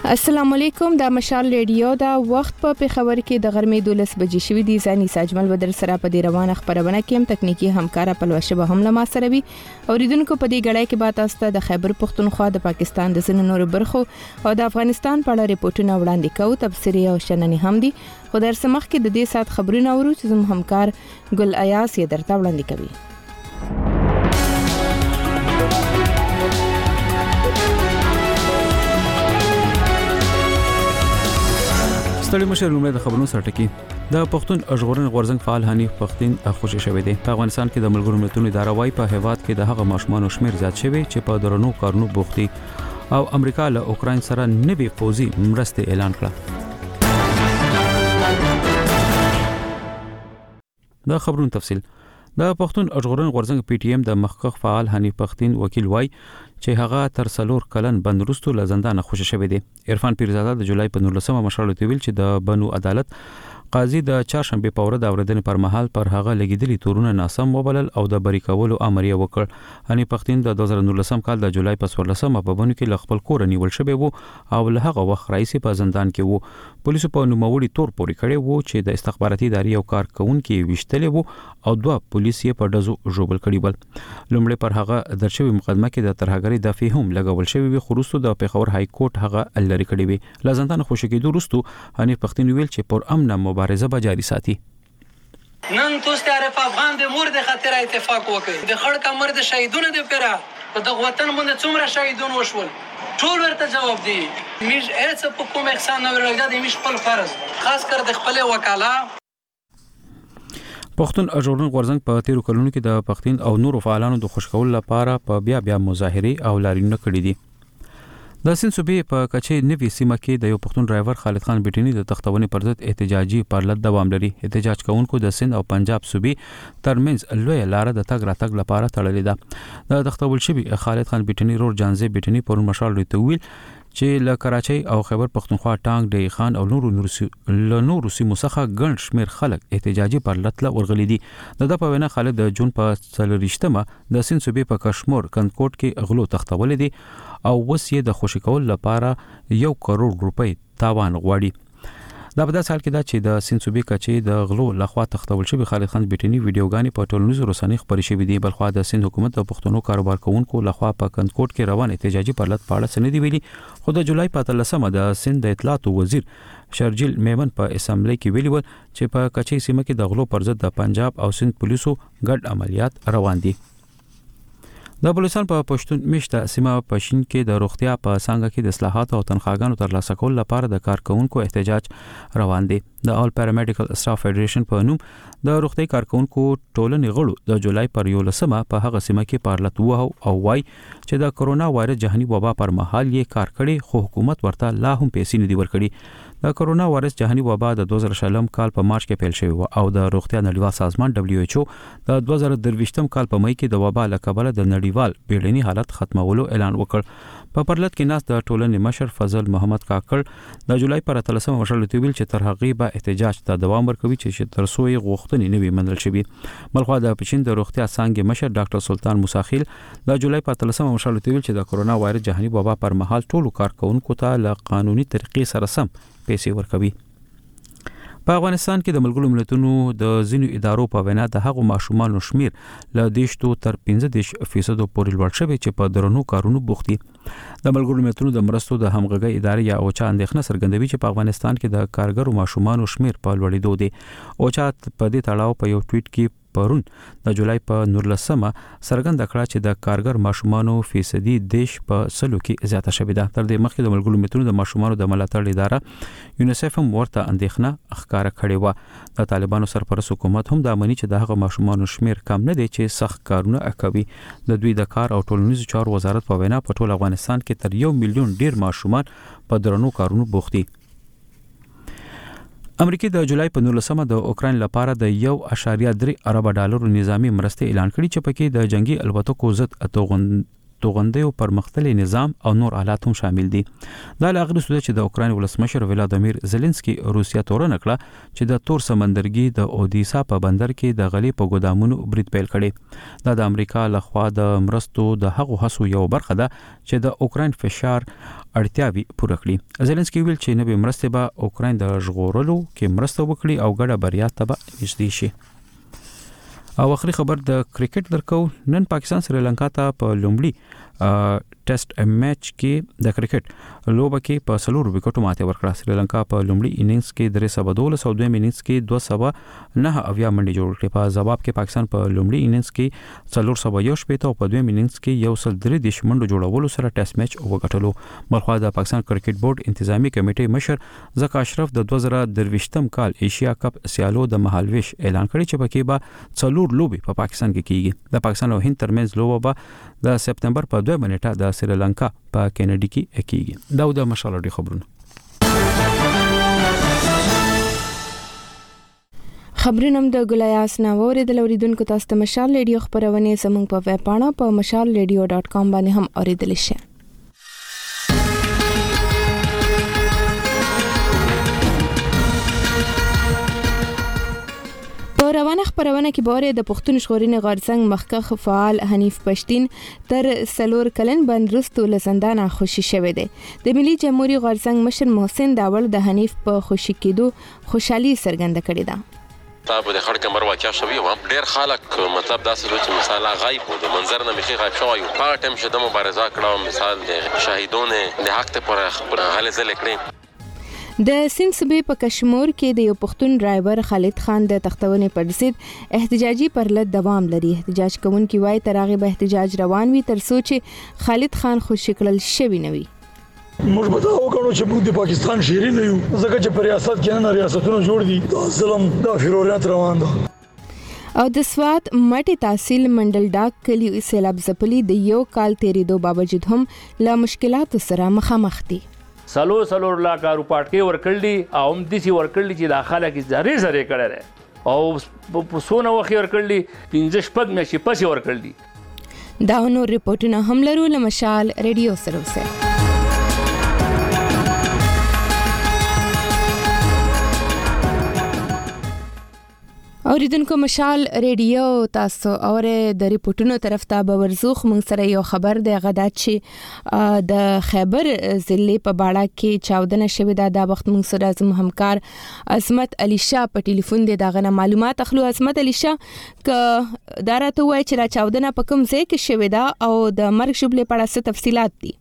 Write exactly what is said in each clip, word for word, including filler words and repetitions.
السلام علیکم د مشال ریډیو دا وخت په پیښور کې د غرمې دولس بجې شوې دي. ځاني ساجمل بدر سره په دې روانه خبرونه کې هم تکنیکی همکارا پلوشه به هم لمه سره وي. اوریدونکو په دې غړای کې بات استه د خیبر پختونخوا د پاکستان د زنو نور برخو او د افغانستان په اړه ریپورتونه وړاندې کوو. تبصری او شننې هم دي. خو در سمخ کې د دې سات خبرونه اورو چې زموږ همکار ګل ایاس یې درته وړاندې کوي. ستړي مشر لومړی د خبرونو سرټکی د پښتون ژغورنې غورځنګ فعال حنیف پښتين خوشی شوی دی. په افغانستان کې د ملګرو ملتونو اداره وايي په هیواد کې د هغه ماشومان شمیر زیات شوی چې په درنو کارونو بوخت دي او امریکا له اوکرين سره نوي فوزي مرسته اعلان کړه. د خبرونو تفصیل د پښتون ژغورنې غورځنګ پی ټی ایم د مخکخ فعال حنیف پښتين وکیل وای چې هغه تر سلور کلن بندرستو له زندان خوشی شوی دی. عرفان پیرزاده د جولای په نولسمه مشرلو ویل چې د بنو عدالت قاضي د چهارشنبه په ورځ د اوریدنې پر مهال پر هغه لګیدلي تورونه ناسم وبلل او د بری کولو امر یې وکړ. حنیف پښتين د دوه زره نولسم کال د جولای په څوارلسمه په بنو کې خپل کور نیول شوی وو او له هغه وخت راځي په زندان کې وو. پولیسو په نوموړي تور پوري کړی وو چې د استخباراتي ادارې یو کارکونکو وشتلې وو او دوه پولیس یې په دزو جوړبل کړي ول. لومړی پر هغه درشوي مقدمه کې د ترهګری د فهم لګول شوی وي. خروستو د پیښور های کورټ هغه لری کړی وي. له زندان خوشی کېدو وروسته حنیف پښتين ویل چې پر امن مبارزه به جاري ساتي. نن تاسو عارف افغان د مور د خاطر اتفاق وکړي د خړ کمر د شهیدونو د پیرا په دغه وطن باندې څومره شهیدون وشول ټول ورته جواب دی. میش هیڅ په کوم احسان نه ورغله د میش خپل فرض خاص کر د خپل وکاله. پښتون ژغورنې غورځنګ په تیرو کلونو کې د پښتين او نورو فعالانو د خوشکول لپاره په بیا بیا مظاهره او لارینه کړې دي. د سین صوبې په کچې نوي سیمه کې د یو پښتون ډرایور خالد خان بیټنی د تختونې پر ضد احتجاجي پرلط دوام لري. احتجاج کوونکو د سند او پنجاب صوبې ترمنځ لوی لار د تګ راتګ لپاره تړلې ده. د تختول شوی خالد خان بیټنی رور جانزه بیټنی پر مشال ریته ویل چې له کراچۍ او خیبر پختونخوا ټانګ ډی خان او نورو نورو نورو سیمو څخه ګڼ شمیر خلک احتجاجي پرلط له ورغلي دي. د د په وینا خالد د جون په څلورشتمه د سین صوبې په کشمیر کندکوټ کې اغلو تختول دي او وسیه د خوشی کول لپاره یو کروڑ روپۍ تاوان غواړي. دا په داسې حال کې دا چې د سین صوبې کچې د غلو لخوا تختول شوی خالد خان بیټنی ویډیوګانې په ټولنیزو رسنیو خبرې شوې دي. بلخوا د سین حکومت او پښتنو کاروبار کوونکو لخوا په کندکوټ کې روان احتجاجي پرلط پاړه سند دی ویلي. خو د جولای په اتلسمه د سین د اطلاعات وزیر شرجیل میمن په اسمبلی کې ویلي و چې په کچې سیمه کې د غلو پر ضد د پنجاب او سند پولیسو ګډ عملیات روان دي. د بلوچستان په پښتون مشته سیمه پښین کې د روغتیا په څنګه کې د اصلاحات او تنخواګانو ترلاسه کول لپاره د کارکونکو احتجاج روان دي. د آل پیرامیډیکل سټاف فدریشن په نوم د روغتي کارکونکو ټولنې غړو د جولای پر یولسمه په هغه سیمه کې پارلط وو او وای چې د کرونا وایرس جهاني وبا پر مهال یې کار کړي خو حکومت ورته لا هم پیسې نه دی ورکړي. د کرونا وایرس جهاني وبا د دوه زره شلم کال په مارچ کې پیل شوی و او د روغتیا نړیوال سازمان دبليو ایچ او د دوه زره درویشتم کال په مئی کې د وبا له کبله د نړیوال بیړني حالت ختمولو اعلان وکړ. په پرلط کې ناس د ټولنې مشر فضل محمد کاکړ د جولای پر اتلسمه مشرلو ویل چې تر هغه به احتجاج ته دوام ورکوي چې تر څو یې غوښتنې نه وي منل شوي. بلخوا د پښین د روغتیا څنګه مشر ډاکټر سلطان موسیخیل د جولای په اتلسمه مشرلو ویل چې د کرونا وایرس جهاني وبا پر مهال ټولو کارکونکو ته له قانوني طریقې سره سم پیسې ورکوي. په افغانستان کې د ملګرو ملتونو د ځینو ادارو په وینا د هغو ماشومان شمیر له دیشتو تر پنځه دیش فیصد پورې لوړ شوی چې په درنو کارونو بوخت دي. د ملګرو ملتونو د مرستو د همغږي ادارې یا اوچا اندېښنه څرګندوي چې په افغانستان کې د کارګرو ماشومان شمیر په لوړېدو دي. اوچا په دې تړاو په یو ټویټ کې پرون د جولای په نولسمه څرګنده کړه چې د کارګر ماشومانو فیصدي دیش په سلو کې زیاته شوې ده. تر دې مخکې د ملګرو ملتونو د ماشومانو د ملاتړ اداره یونیسف هم ورته اندېښنه ښکاره کړې و. د طالبانو سرپرست حکومت هم دا مني چې د هغه ماشومانو شمیر کم نه دی چې سخت کارونه کوي. د دوی د کار او ټولنیزو چارو وزارت په وینا په ټول افغانستان کې تر یو میلیون ډیر ماشومان په درنو کارونو بوخت دي. امریکا د جولای په نولسمه د اوکرين لپاره د یو اشاریه درې ارب ډالر نظامی مرسته اعلان کړي چې پکې د جنگي الوتکو ضد اتوغن توغندیو پرمختللي نظام او نور آلات هم شامل دي. دا لاغلی سوده چې د اوکراین ولسمشر ولادیمیر زيلنسکي روسیا تورن کړه چې د تور سمندرګي د اودیسا په بندر کې د غلې په ګودامونو برید پیل کړي. دا د امریکا لخوا د مرستو د هغو هڅو یو برخه ده چې د اوکراین فشار اړتیاوي پوره کړي. زيلنسکي ویل چې نوې مرستې به اوکراین د ژغورلو کې مرسته وکړي او ګډه بریا ته به نږدې شي. او اخري خبر د کرکټ درکو. نن پاکستان سریلانکا ته په لومړي ټیسټ میچ کې د کرکټ لوبه کې په سلور وکټو ماته ورکړه. سریلانکا په لومړي انینګز کې درې سوه دولس او دویم انینګز کې دوه سوه نه اویا منډي جوړ کړې. په جواب کې پاکستان په لومړي انینګز کې څلور سوه یو شپېته او په دویم انینګز کې یو سل درې دیش منډو جوړولو سره ټیسټ میچ وګټلو. بلخوا د پاکستان کرکټ بورډ انتظامی کمیټې مشر زکا اشرف د دوه زره درویشتم کال ایشیا کپ سیالو د مهالویش اعلان کړی چې پکې به څلور لوبي په پاکستان کې کیږي. د پاکستان او هند ترمنځ لوبه به د سپتمبر په دوه منټه د سریلانکا په کینیډي کې کیږي. دا د مشالړي خبرونه. خبرونه د ګلایاس ناووري د لوریدونکو تاسو ته مشال ریډیو خبرونه زموږ په ویب پاڼه په مشال ریډیو ډاٹ کام باندې هم اوریدل شي. روانه خبرونه کې باره د پښتون ژغورنې غورځنګ مخکخ فعال حنیف پښتين تر سلور کلن بند رستو لزندانه خوشی شوه دی. د ملي جمهوریت غورځنګ مشر محسن داول د حنیف په خوشی کېدو خوشحالي څرګنده کړې ده. تابو د خړ کمر واقع شوی و ډیر خلک مطلب داسې چې مثال غایب و د منظر نه مخې غایب شوی او په ټیم شته مبارزه کړه مثال د شهیدونه د حق ته پر خبره غلې زل کړې. د سند صوبې په کشمیر کې د یو پښتون ډرایور خالد خان د تختونې پر ضد احتجاجي پرلط دوام لري. احتجاج کوونکي وايي تر هغه به احتجاج روان وي تر څو چې خالد خان خوشی کړل شوی نه وي. موږ به دا وکړو چې موږ د پاکستان شهري نه یو ځکه چې په ریاست کې نه ریاستونه جوړ دي. دا ظلم دا فیروریت روان ده. او د سوات مټي تحصیل منډل ډاک کلی سیلاب زپلی د یو کال تیریدو باوجود هم لا مشکلات سره مخامخ دي. سلو سلو لاکه روپاټکي ورکړلی او هم دسی ورکړلی چې داخله کې زری زری کړل او په سونه وخت ورکړلی پنځه شپږ مې پسې ورکړلی. دا نو ریپورتونه هم لرو له مشال ریډیو سره وسه. اوریدونکو مشال ریډیو تاسو اوره د ریپورتونو طرف ته به ورزوخ مون سره یو خبر دی غدا چې د خیبر ضلع په باړه کې چاودنه شوې ده. د وخت مون سره زموږ همکار عظمت علي شاه په ټلیفون دی داغه معلومات اخلو. عظمت علي شاه ک دارته وای چې را چاودنه په کوم ځای کې شوې ده او د مرګ شوبلې په اړه څه تفصيلات دي؟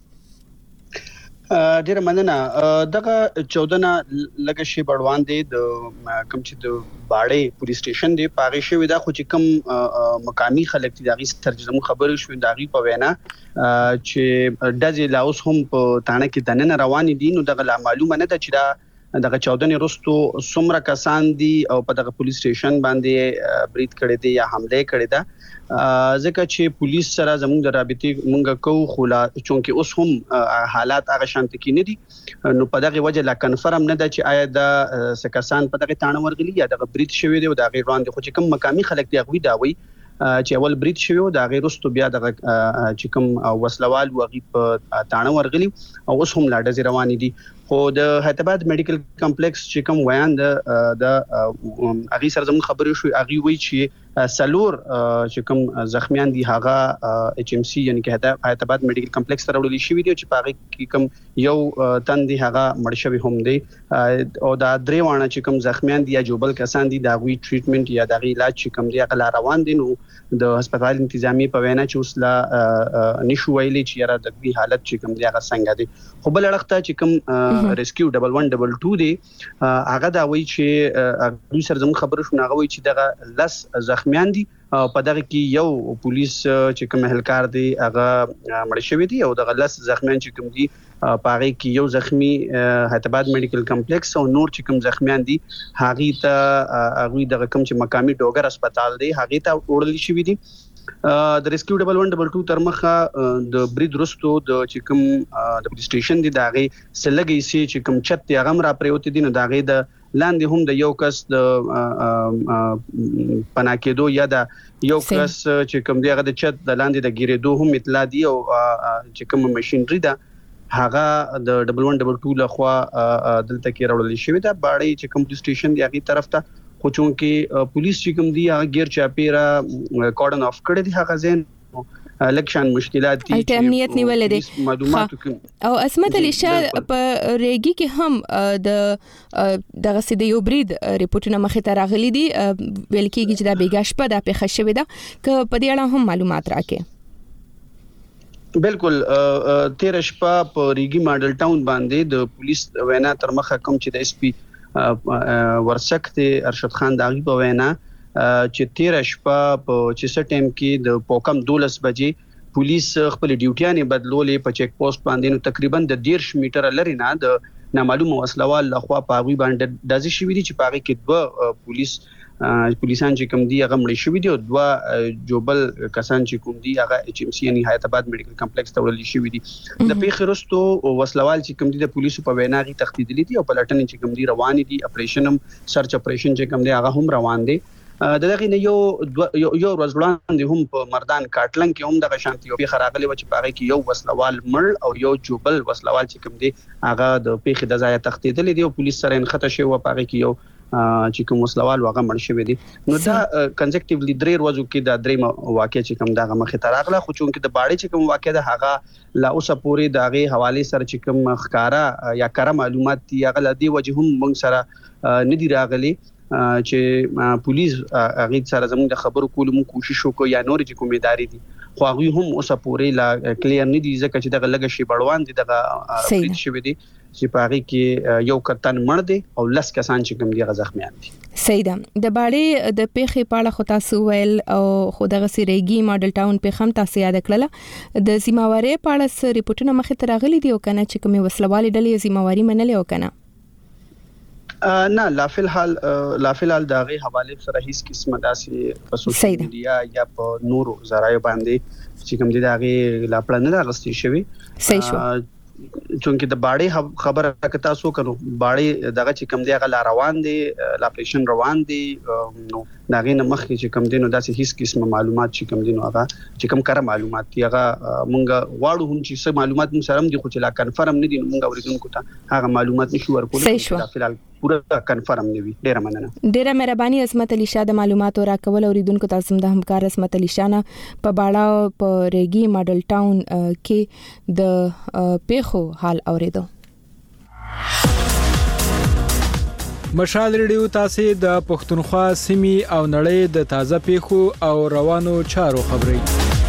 ډیره مننه. دغه چودنه لکه شی بړوان دی د کوم چې د باړې پولیس سټیشن دی پاره شوی دا خو چې کوم مقامی خلک دي دغه ترجمه خبرو شو دغه په وینا چې دځي لاوس هم په تانه کې دننه روان دي. نو دغه معلومه نه ده چې دا دغه چودنې رستو څومره کسان دي او په دغه پولیس سټیشن باندې برید کړي دي یا حمله کړي ده. ځکه چې پولیس سره زموږ د رابطې مونږ کوو خو لا چونکه اوس هم حالات هغه شانت کې نه دي نو په دغه وجه لا کنفرم نه ده چې آیا د سکسان په دغه تانه ورغلي یا دغه برید شوی دی او دغه وړاندې خو چې کوم مقامی خلک دی غوي دا وي چې اول برید شوی او دغه رستو بیا دغه چې کوم وسلوال وغي په تانه ورغلي او اوس هم لا ډز روان دي. خو د حیدرآباد میډیکل کمپلیکس چې کوم ویان د د اغي سره زموږ خبرې شو اغي وی چې سلور چې کوم زخمیان دي هغه ایچ ام سی یعنی کې حیدرآباد میډیکل کمپلیکس ته وړل شي ویډیو چې پاره کې کوم یو تن دي هغه مړ شوی هم دي او دا درې وانه چې کوم زخمیان دي یا جوبل کسان دي دا وی ټریټمنټ یا د علاج چې کوم دي هغه روان دي. نو د هسپتال انتظامی په وینا چې اوس لا نشو ویلي چې را د دې حالت چې کوم دي هغه څنګه دي. خو بل اړخته چې کوم ریسکیو ډبل ون ډبل ټو دی هغه دا وایي چې هغه سره زموږ خبرو شو هغه وایي چې دغه لس زخمیان دي په دغه کې یو پولیس چې کوم اهلکار دی هغه مړ شوی دی او دغه لس زخمیان چې کوم دي پاره کې یو زخمی حیدرآباد میډیکل کمپلیکس او نور چې کوم زخمیان دي هغه ته هغه دغه کوم چې مقامی ډوګر هسپتال دی هغه ته وړل شوی دي. د ریسکیو ډبل ون ډبل ټو تر مخه د برید رستو د چې کوم د پولیس سټیشن دی داغه سلګي سي چې کوم چت دی هغه را پریوت دي نو داغه د لاندې هم د یو کس د پناکېدو یا د یو کس چې کوم دی هغه د چت د لاندې د ګیرېدو هم اطلاع دی او چې کوم ماشينري ده هغه د ډبل ون ډبل ټو لخوا دلته کې راوړل شوې ده باړې چې کوم پولیس سټیشن دی هغه طرف ته خو چونکې پولیس چې کوم دی هغه غیر چاپیرا کارډن اف کړی دی هغه زین الکشن مشکلات دي چې امنیت نیولې دي معلومات او اسمت علي شاه په ریګي کې هم د دغه سید یو برید ریپورتونه مخې ته راغلي دي ویل کېږي چې دا بیګا شپه د پیښه شوې ده ک په دې اړه هم معلومات راکې بالکل تیر شپه په ریګي ماډل ټاون باندې د پولیس وینا تر مخه کوم چې د اس پی ورسک ته ارشد خان داغي په وینا چې تیر شپه په چې ټیم کې د پوکم دولس بجې پولیس خپل ډیوټیانې بدلولې په چیک پوسټ باندې نو تقریبا د ډیرش میټر لري نه د نامعلومه وسلوال لخوا پاغوي باندې دازي شوې دي چې پاغي کې دوه پولیس پولیسان چې کوم دی هغه مړ شوې دي او دوه جوبل کسان چې کوم دی هغه ایچ ام سی یعنی حیات آباد میډیکل کمپلیکس ته وړل شوې دي د پیښې وروسته وسلوال چې کوم دی د پولیسو په وینا غي تختیدلې دي او پلټنې چې کوم دی روان دي اپریشن هم سرچ اپریشن چې کوم دی هغه هم روان دي د دغه نه یو یو ورځ وړاندې هم په مردان کاټلن کې هم د شانتي او په خرابلې و چې پاره کې یو وسلوال مړ او یو جوبل وسلوال چې کوم دی هغه د پیښې د ځای تختیدلې دي او پولیس سره انخته شوی و پاره کې یو چې کوم وسلوال واغه مړ شوی دي نو دا کنزیکټیولی درې ورځو کې دا درې واقع چې کوم دغه مخه تراغله خو چونکې د باړې چې کوم واقع ده هغه لا اوسه پوری دغه حواله سره چې کوم خکارا یا کار معلومات دی هغه لدی وجه هم موږ سره ندی راغلي چې پولیس هغه سره زموږ د خبرو کولو مو کوشش وکړو یا نور چې کومې داري دي خو هغه هم اوسه پوری لا کلیر نه دي ځکه چې دغه لګ شي بړوان دي دغه پریت شوی دي چې پاره کې یو کتن مړ دي او لس کسان چې کوم دي غزخمیان دي صحیح ده د باړې د پیښې په اړه خو تاسو ویل او خو دغه سریګي ماډل ټاون په خم تاسو یاد کړل د ذمہواری په اړه ریپورتونه مخې ته راغلي دي او کنه چې کومه وسلوالې ډلې ذمہواری منلې او کنه نه لا فی الحال لا فی الحال دغه حواله سره هیڅ قسمه داسې په سوشل میډیا یا په نورو ذرایع باندې چې کوم دي دغه لا پلان نه راغستې شوی صحیح شو چونکه د باړې خبره کتا سو کړو باړې دغه چې کوم دی هغه لا روان دي لا اپریشن روان دي نو دغه نه مخکې چې کوم دي نو داسې هیڅ قسمه معلومات چې کوم دي نو هغه چې کوم کار معلومات دی هغه مونږ واړو هم چې څه معلومات مو سره دي خو چې لا کنفرم نه دي مونږ اوریدونکو ته هغه معلومات نشو ورکول فلحال پورا کنفرم نه وي ډیره مننه ډیره مهرباني عظمت علي شاه د معلوماتو راکول اوریدونکو تاسو د همکار عظمت علي شاه نه په باړه په ریګي ماډل ټاون کې د پیښو حال اوریدو مشال ریډیو تاسو د پښتونخوا سیمې او نړۍ د تازه پیښو او روانو چارو خبري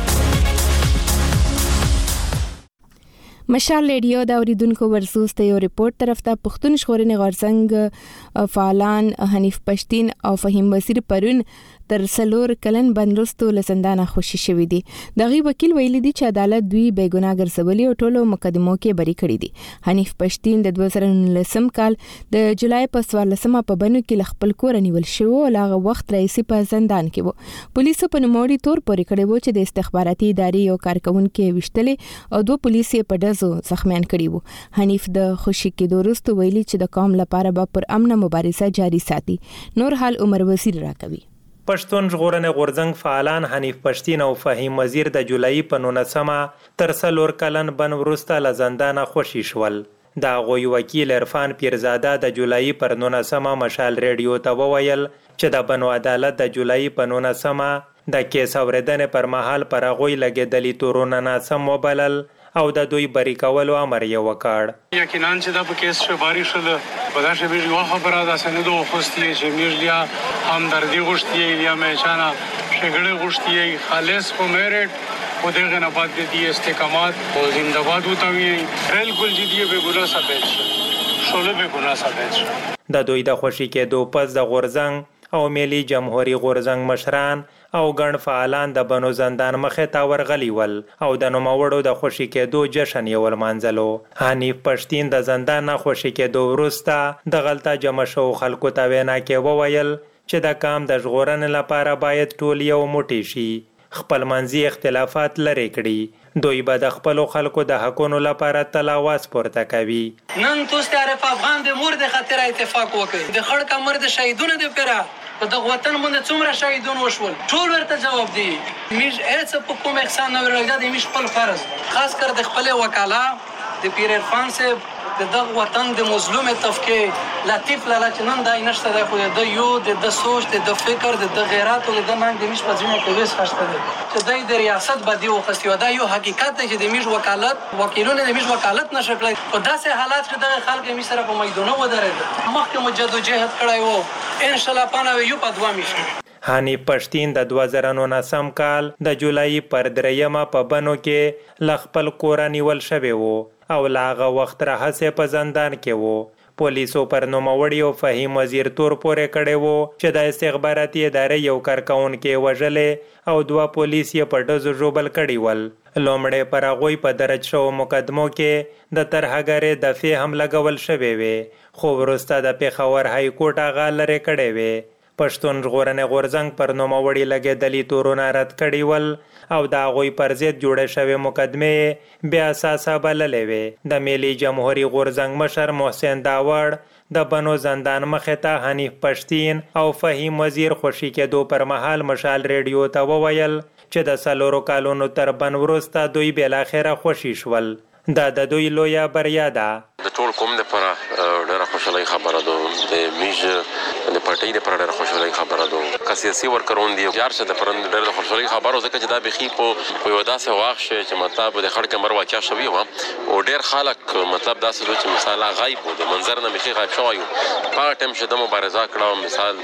مشال ریډیو د اوریدونکو ورسوس ته یو ریپورت طرف ته پښتون ژغورنې غورځنګ فعالان حنیف پښتين او فهیم وزیر پرون تر سلور کلن بندرستو لسندانه خوشي شوې دي دغه وکیل ویلي دي چې عدالت دوی بیګناه ګرځولي او ټولو مقدمو کې بری کړی دي حنیف پښتين د دوه زره نولسم کال د جولای په څوارلسمه په بنو کې خپل کور نیول شو او هغه وخت رئیسي په زندان کې وو پولیسو په نوموړي تور پورې کړی وو چې د استخباراتي ادارې یو کارکونکو وشتلې او دوه پولیسي په دزو زخمیان کړي وو حنیف د خوشي کې دوست ویلي چې د قوم لپاره به پر امن مبارزه جاري ساتي نور حال عمر وزیر راکوي پښتون ژغورنې غورځنګ فعالان حنیف پښتين او فهیم وزیر د جولای په نولسمه تر څلور کلن بن ورسته له زندانه خوشي شول دا غوي وکیل عرفان پیرزاده د جولای پر نولسمه مشال ریډیو ته وویل چې د بنو عدالت د جولای په نولسمه د کیس اوریدنې پر مهال پر غوي لګیدلې تورونه ناسم وبلل او د دوی بری کولو امر یې وکړ یقینا چې دا په کیس شو باری شول په دا شی به خبره ده سندو خوستي چې میرلیا همدردی غوښتي یا مېچانا شګړې غوښتي خالص په میرټ او دغه نه بعد د استقامت او زنده‌باد وتاوي بالکل جدي به ګنا ثابت شول به ګنا ثابت د دوی د خوشي کېدو پس د غورځنګ او ملي جمهوریت غورځنګ مشران او ګڼ فعالان د بنو زندان مخې ته ورغلي ول او د نوموړو د خوشي کېدو جشن یې ولمانځلو حنیف پښتين د زندان نه خوشي کېدو وروسته د غلطه جمع شو خلکو ته وینا کې وویل چې د کام د ژغورنې لپاره باید ټول یو موټی شي خپل منځي اختلافات لرې کړي. دوی به د خپلو خلکو د حقونو لپاره تل آواز پورته کوي. نن تاسو ته عارف افغان د مور د خاطر اتفاق وکړي، د خړ کمر د شهیدونو د پیرا په دغه وطن باندې څومره شهیدون وشول ټول ورته جواب دی. میش هیڅ په کوم احسان نه ورغلی دی، میش خپل فرض خاص کر د خپل وکاله د پیر عرفان صاحب د دغه وطن د مظلوم تفکیک لطیف لاله چې نن دای نشته دی، خو د یو د سوچ د فکر د غیرت او د نن د میش په ځینې کې وس خشته دی چې دای د ریاست باندې وخصي و دا یو حقیقت دی چې د میش وکالت وکیلونه د میش وکالت نشکلای په داسې حالات کې د خلک می سره په میدانو ودرېد مخکې مجدوجهد کړای وو ان شاء الله پانه یو په دوا میش. حنیف پښتین د دوه زره نولسم کال د جولای پر دریمه په بنو کې ل خپل کور نیول شوی وو او لاغه وخت راهسه په زندان کې وو. پولیسو پر نوموړي او فهیم وزیر تور پورې کړی وو چې د استخباراتي ادارې یو کارکونکي وژلې او دوه پولیس یې په ډزو ژوبل کړي ول. لومړی پر هغوی په درج شوو مقدمو کې د ترهګرۍ دفعې هم لګول شوې وې، خو وروسته د پېښور های کورټ هغه لرې کړی وې. پښتون ژغورنې غورځنګ پر نوموړي لګېدلي تورونه رد کړي ول او د هغوی پر ضد جوړې شوې مقدمې بې اساسه بللې وې. د ملي جمهوري غورځنګ مشر محسن داوړ د بنو زندان مخې ته حنیف پښتین او فهیم وزیر خوشي کېدو پر مهال مشال ریډیو ته وویل چې د څلورو کالونو تر بن وروسته دوی بالاخره خوشي شول. دا د دوی لویه بریا ده. د ټول قوم لپاره ډېره خوشحالۍ خبره ده، د میژ د پارټۍ لپاره ډېره خوشحالۍ خبره ده. که سیاسي ورکرون دي یار شه د پرند ډېره خوشحالۍ خبره ځکه چې دا بخي په یو داسې وخت چې مطلب د خړ کمر واقع شوی و او ډېر خلک مطلب داسې چې مثال غایب و د منظر نه مخې غایب شوی په ټیم چې د مبارزه کړه مثال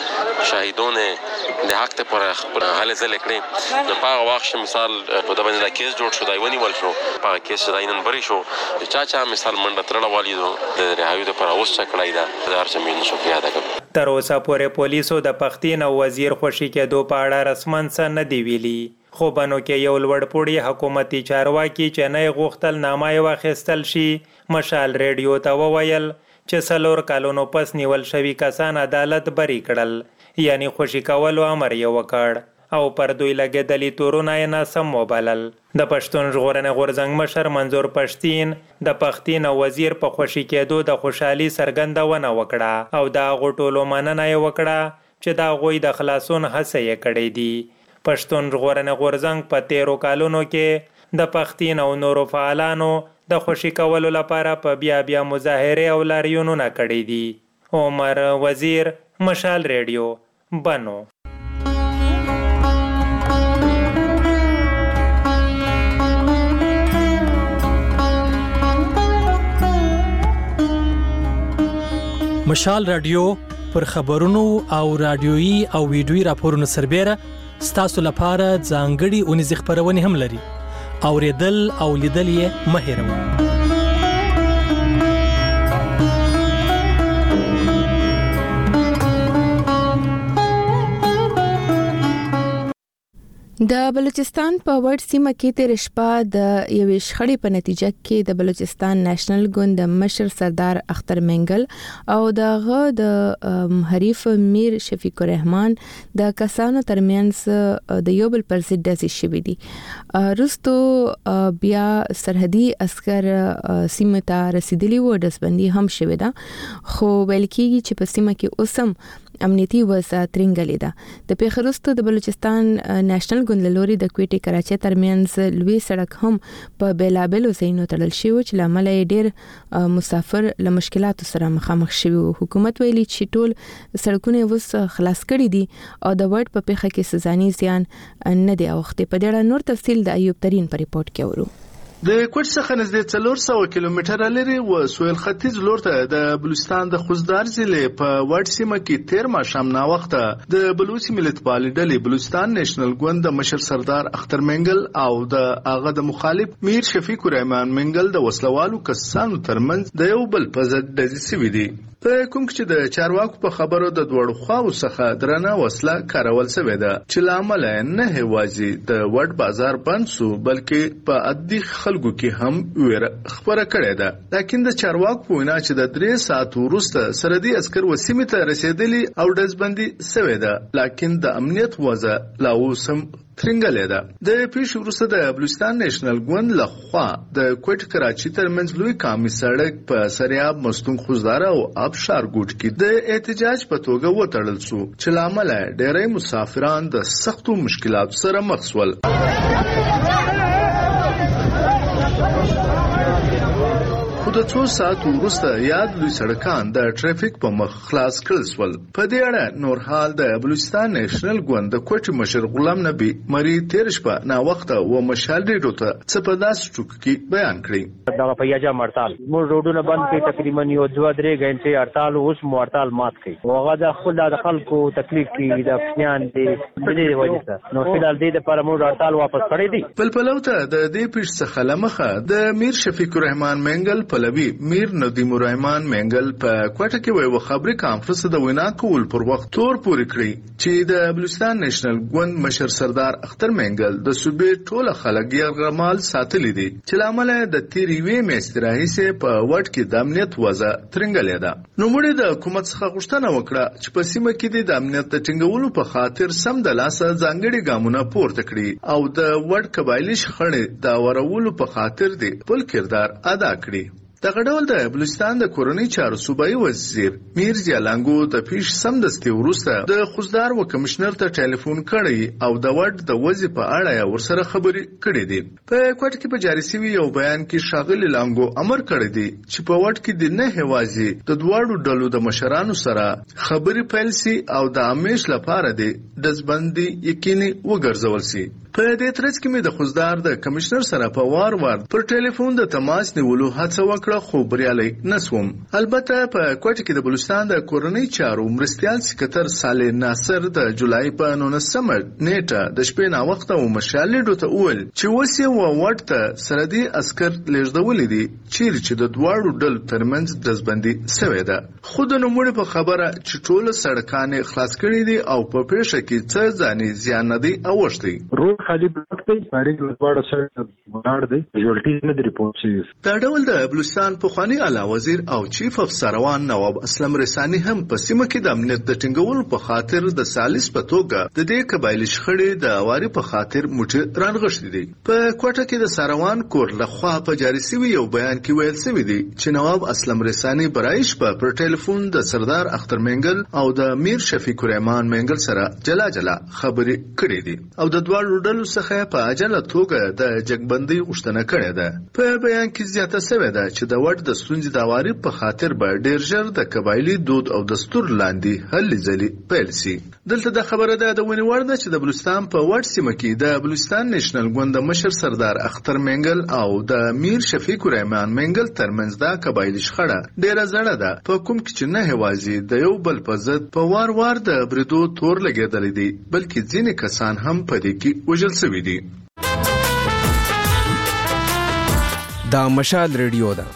د شهیدون د حق ته پر خپل حل زل کړي د پاغه وخت مثال په د باندې کیس جوړ شو دای ونی ول شو پاغه کیس داینن بری شو چا چا مثال منډه ترړه والی د رهایو د پر اوس چکړای دا د هر څه مين شو پیاده کړ. تر اوسه پورې پولیسو د پښتین او وزیر خوشي کېدو په اړه رسماً څه نه دی ویلي، خو بنو کې یو لوړپوړي حکومتي چارواکي چې نه غوښتل نامه یې واخیستل شي مشال ریډیو ته وویل چې څلور کالونو پس نیول شوي کسان عدالت بری کړل، یعنی خوشي کولو امر یې وکړ او پر دوی لګېدلي تورونه یې ناسم وبلل. د پښتون ژغورنې غورځنګ مشر منظور پښتین د پښتین او وزیر په خوشي کېدو د خوشحالي څرګندونه وکړه او د هغو ټولو مننه یې وکړه چې د هغوی د خلاصون هڅه یې کړې دي. پښتون ژغورنې غورځنګ په تیرو کالونو کې د پښتین او نورو فعالانو د خوشي کولو لپاره په بیا بیا مظاهرې او لاریونونه کړي دي. عمر وزیر، مشال ریډیو، بنو. مشال رادیو پر خبرونو او رادیويي او ویډیويي راپورونو سربېره ستاسو لپاره ځانګړي اونیزې خبرونه هم لري. اوریدل او لیدل یې مه هېروئ. د بلوچستان په وړ سیمه کې تیر شپه د یوې شخړې په نتیجه کې د بلوچستان نېشنل ګوند د مشر سردار اختر منګل او دغه د حریف میر شفیق الرحمن د کسانو ترمنځ د یو بل پر ضد داسې شوې دي. رستو بیا سرحدي عسكر سیمه ته رسیدلی و، دسبندي هم شوې ده، خو ویل کېږي چې په سیمه کې اوسم امنیتي وضع ترنګلې ده. د پیښورستو د بلوچستان نېشنل ګوند له لوري د کوټې کراچۍ ترمنځ لوی سړک هم په بیلابلو ځایونو تړل شوی و چې لامل یې ډېر مسافر له مشکلاتو سره مخامخ شوي وو. حکومت ویلي چې ټول سړکونه اوس خلاص کړي دي او د وړ په پیښه کې سزاني زیان نه دی اوښتی. په دې اړه نور تفصیل د ایوب ترین په ریپورت کې ورو. د کوټ څخه نږدې څلور سوه کیلومتره لري و سویل ختیځ لور ته د بلوچستان د خوزدار ضلع په وړ سیمه کې تیر ماښام ناوخته د بلوچ ملتپالې ډلې بلوچستان نېشنل ګوند د مشر سردار اختر منګل او د هغه د مخالف میر شفیق الرحمن منګل د وسلوالو کسانو ترمنځ د یو بل په ضد ډزې شوې دي. په کوم چې د چارواکو په خبرو د دوړو خواو څخه درنه وسله کارول شوې ده چې لامل نه هوازي د وړ بازار بند سو بلکې په عادي خلکو کې هم ویره خبره کړې ده. لکه د چارواکو په وینا چې د درې ساعت وروسته سرحدي عسكر وسیمه ته رسیدلی او دزبندي شوې ده، لکه د امنیت وضع لا اوس هم ترنګلې ده. د پیښې وروسته د بلوچستان نېشنل ګوند لخوا د کوټ کراچي ترمنځ لوی قومي سړک په سریاب مستون خوزدار او ابشار ګوټ کې د احتجاج په توګه وتړل شو چې لامل ډېری مسافران د سختو مشکلاتو سره مخ شول. خو د څو ساعتو وروسته یاد لوی سړکان د ټریفیک په مخ خلاص کړل شول. په دې اړه نور حال د بلوچستان نېشنل ګوند د کوټ مشر غلام نبی مری تیر شپه نا وخت او مشال ریډو ته څه په داس ټوک کې بیان کړی. دا په یاجا مرتال مو روډونه بند کړي، تقریبا یو دوه درې غنټې هړتال اوس مو هړتال مات کړي. هغه د خپل د خلکو تکلیف کې د افغان دي د دې وجه ته نو فلال دې لپاره مو هړتال واپس کړی دي. پلپلو ته د دې پیښ څخه لمخه د میر شفیق الرحمن منګل پلوي میر ندیم الرحمن منګل په کوټه کې ویو خبري کانفرنس د وینا کول پر وخت تور پوری کړی چې د بلوچستان نېشنل ګوند مشر سردار اختر منګل د صوبې ټوله خلک یې غمال ساتلې دي چې لامل د تیریوي مستراهي سه په وټ کې د امنیت وضع ترنګلې ده. نو موږ د حکومت څخه غوښتنه وکړه چې په سیمه کې د امنیت د ټینګولو په خاطر سم د لاسه ځانګړي ګامونه پورته کړي او د وټ قبایلی شخړې د ورولو په خاطر دی خپل کردار ادا کړي. د غډول د بلوچستان د کورنۍ چارو صوبایي وزیر میر زیالانګو د پیښ سمدستي وروسته د خوزدار و کمشنر ته ټلیفون کړی او د وډ د وځي په اړه ورسره خبري کړې دي. په کوټ کې په جاري سوي یو بیان کې شاغلی لانګو امر کړی دی چې په وډ کې د نه هوازي د دواړو ډلو د مشرانو سره خبري پیل سي او د امیش لپاره دی دزبندي یقیني وګرځول سي. په دې ترڅ کې مې د خوزدار د کمشنر سره په وار وار پر ټلیفون د تماس نیولو هڅه وکړه خو بریالي نسوم. البته په کوټه کې د بلوچستان د کورنۍ چارو مرستيال سکرټر صالح ناصر د جولای په نولسمه نیټه د شپې نا وخت او مشالډو ته وویل چې وسه و ورته سردي عسكر لېږدول دي چې د دواړو ډلو ترمنځ دزبندي شوې ده. خود نو موږ په خبره چې ټول سړکانه خلاص کړې دي او په پیښه کې څه ځاني زیان نه دي اوښتي. خالي بلوک ته تاریخ لپاره سره ولاړ دی جوړټی نه دی ریپورت شي. دا ډول د بلوچستان پخوانی اعلی وزیر او چیف اف سروان نواب اسلم رسانی هم په سیمه کې د امنیت د ټینګولو په خاطر د سالس په توګه د دې قبایلی شخړې د اواري په خاطر موټ رانغښتي دي. په کوټه کې د سروان کور لخوا په جاري سوي یو بیان کې ویل شوی دی چې نواب اسلم رسانی برایش په پر ټلیفون د سردار اختر منګل او د میر شفیق الرحمن منګل سره جلا جلا خبرې کړې دي او د دوه ډلو څخه په اجل توګه د جګبندۍ غوښتنه کړې ده. په بیان کې زیاته شوې ده چې د وډ د ستونزې د اواري په خاطر به ډیر ژر د قبایلی دود او دستور لاندې هلې ځلې پیل شي. دلته د خبره ده د ونی ورده چې د بلوچستان په وډ سیمه کې د بلوچستان نېشنل ګوند مشر سردار اختر منګل او د میر شفیق الرحمن منګل ترمنځ د قبایلی شخړه ډیره زړه ده په کوم کې چې نه هوازي د یو بل په ضد په وار وار د بریدو تور لګیدل دي بلکې ځینې کسان هم په دې کې وژل شوي دي. دا مشال ریډیو ده.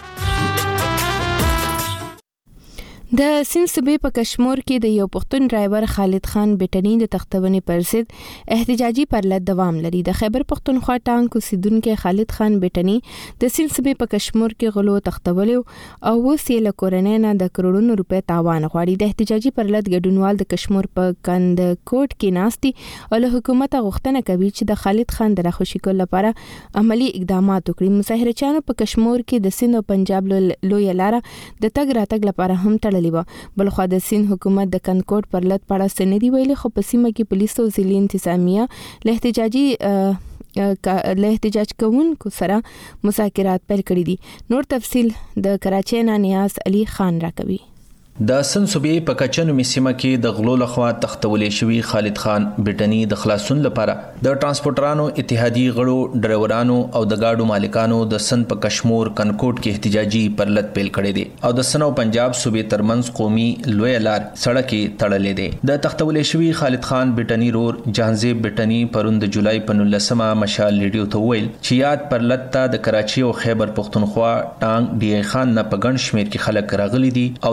د سند صوبې په کشمیر کې د یو پښتون ډرایور خالد خان بیٹنی د تختونې پر ضد احتجاجي پرلط دوام لري. د خیبر پښتونخوا ټانک اوسیدونکو خالد خان بیٹنی د سند صوبې په کشمیر کې غلو تختولو او وسیله کورنۍ نه د کروڑونو روپے تاوان غواړي. د احتجاجي پرلط ګډونوال د کشمیر په کند کوټ کې ناستي او له حکومت غوښتنه کوي چې د خالد خان د راخوشي کولو لپاره عملی اقدامات وکړي. مظاهرچیانو په کشمیر کې د سند او پنجاب لوی لاره د تګ راتګ لپاره هم تړلې بلخوا د سین حکومت د کنکوټ پر لټ پړه سندي ویلي خو په سیمه کې پولیس او ضلعي انتظامیه له احتجاجي له احتجاج کوونکو سره مذاکرات پیل کړي دي. نور تفصيل د کراچۍ نه نیاز علي خان راکوي. د سند صوبې په کچن میسیمه کې د غلو لخوا تختولې شوی خالد خان بیٹنی د خلاصون لپاره د ترانسپورټرانو اتحادیې غړو ډرایورانو او د گاډو مالکانو د سند په کشمیر کنکوټ کې احتجاجي پرلط پیل کړی دی او د سند او پنجاب صوبې ترمنځ قومي لوی لار سړک تړلې دی. د تختولې شوی خالد خان بیٹنی رور جهانزیب بیٹنی پرون د جولای په نولسمه مشال ریډیو ته ویل چې یاد پرلط ته د کراچۍ او خیبر پښتونخوا ټانک ډی ای خان نه په ګڼ شمیر کې خلک راغلي دي او د نورو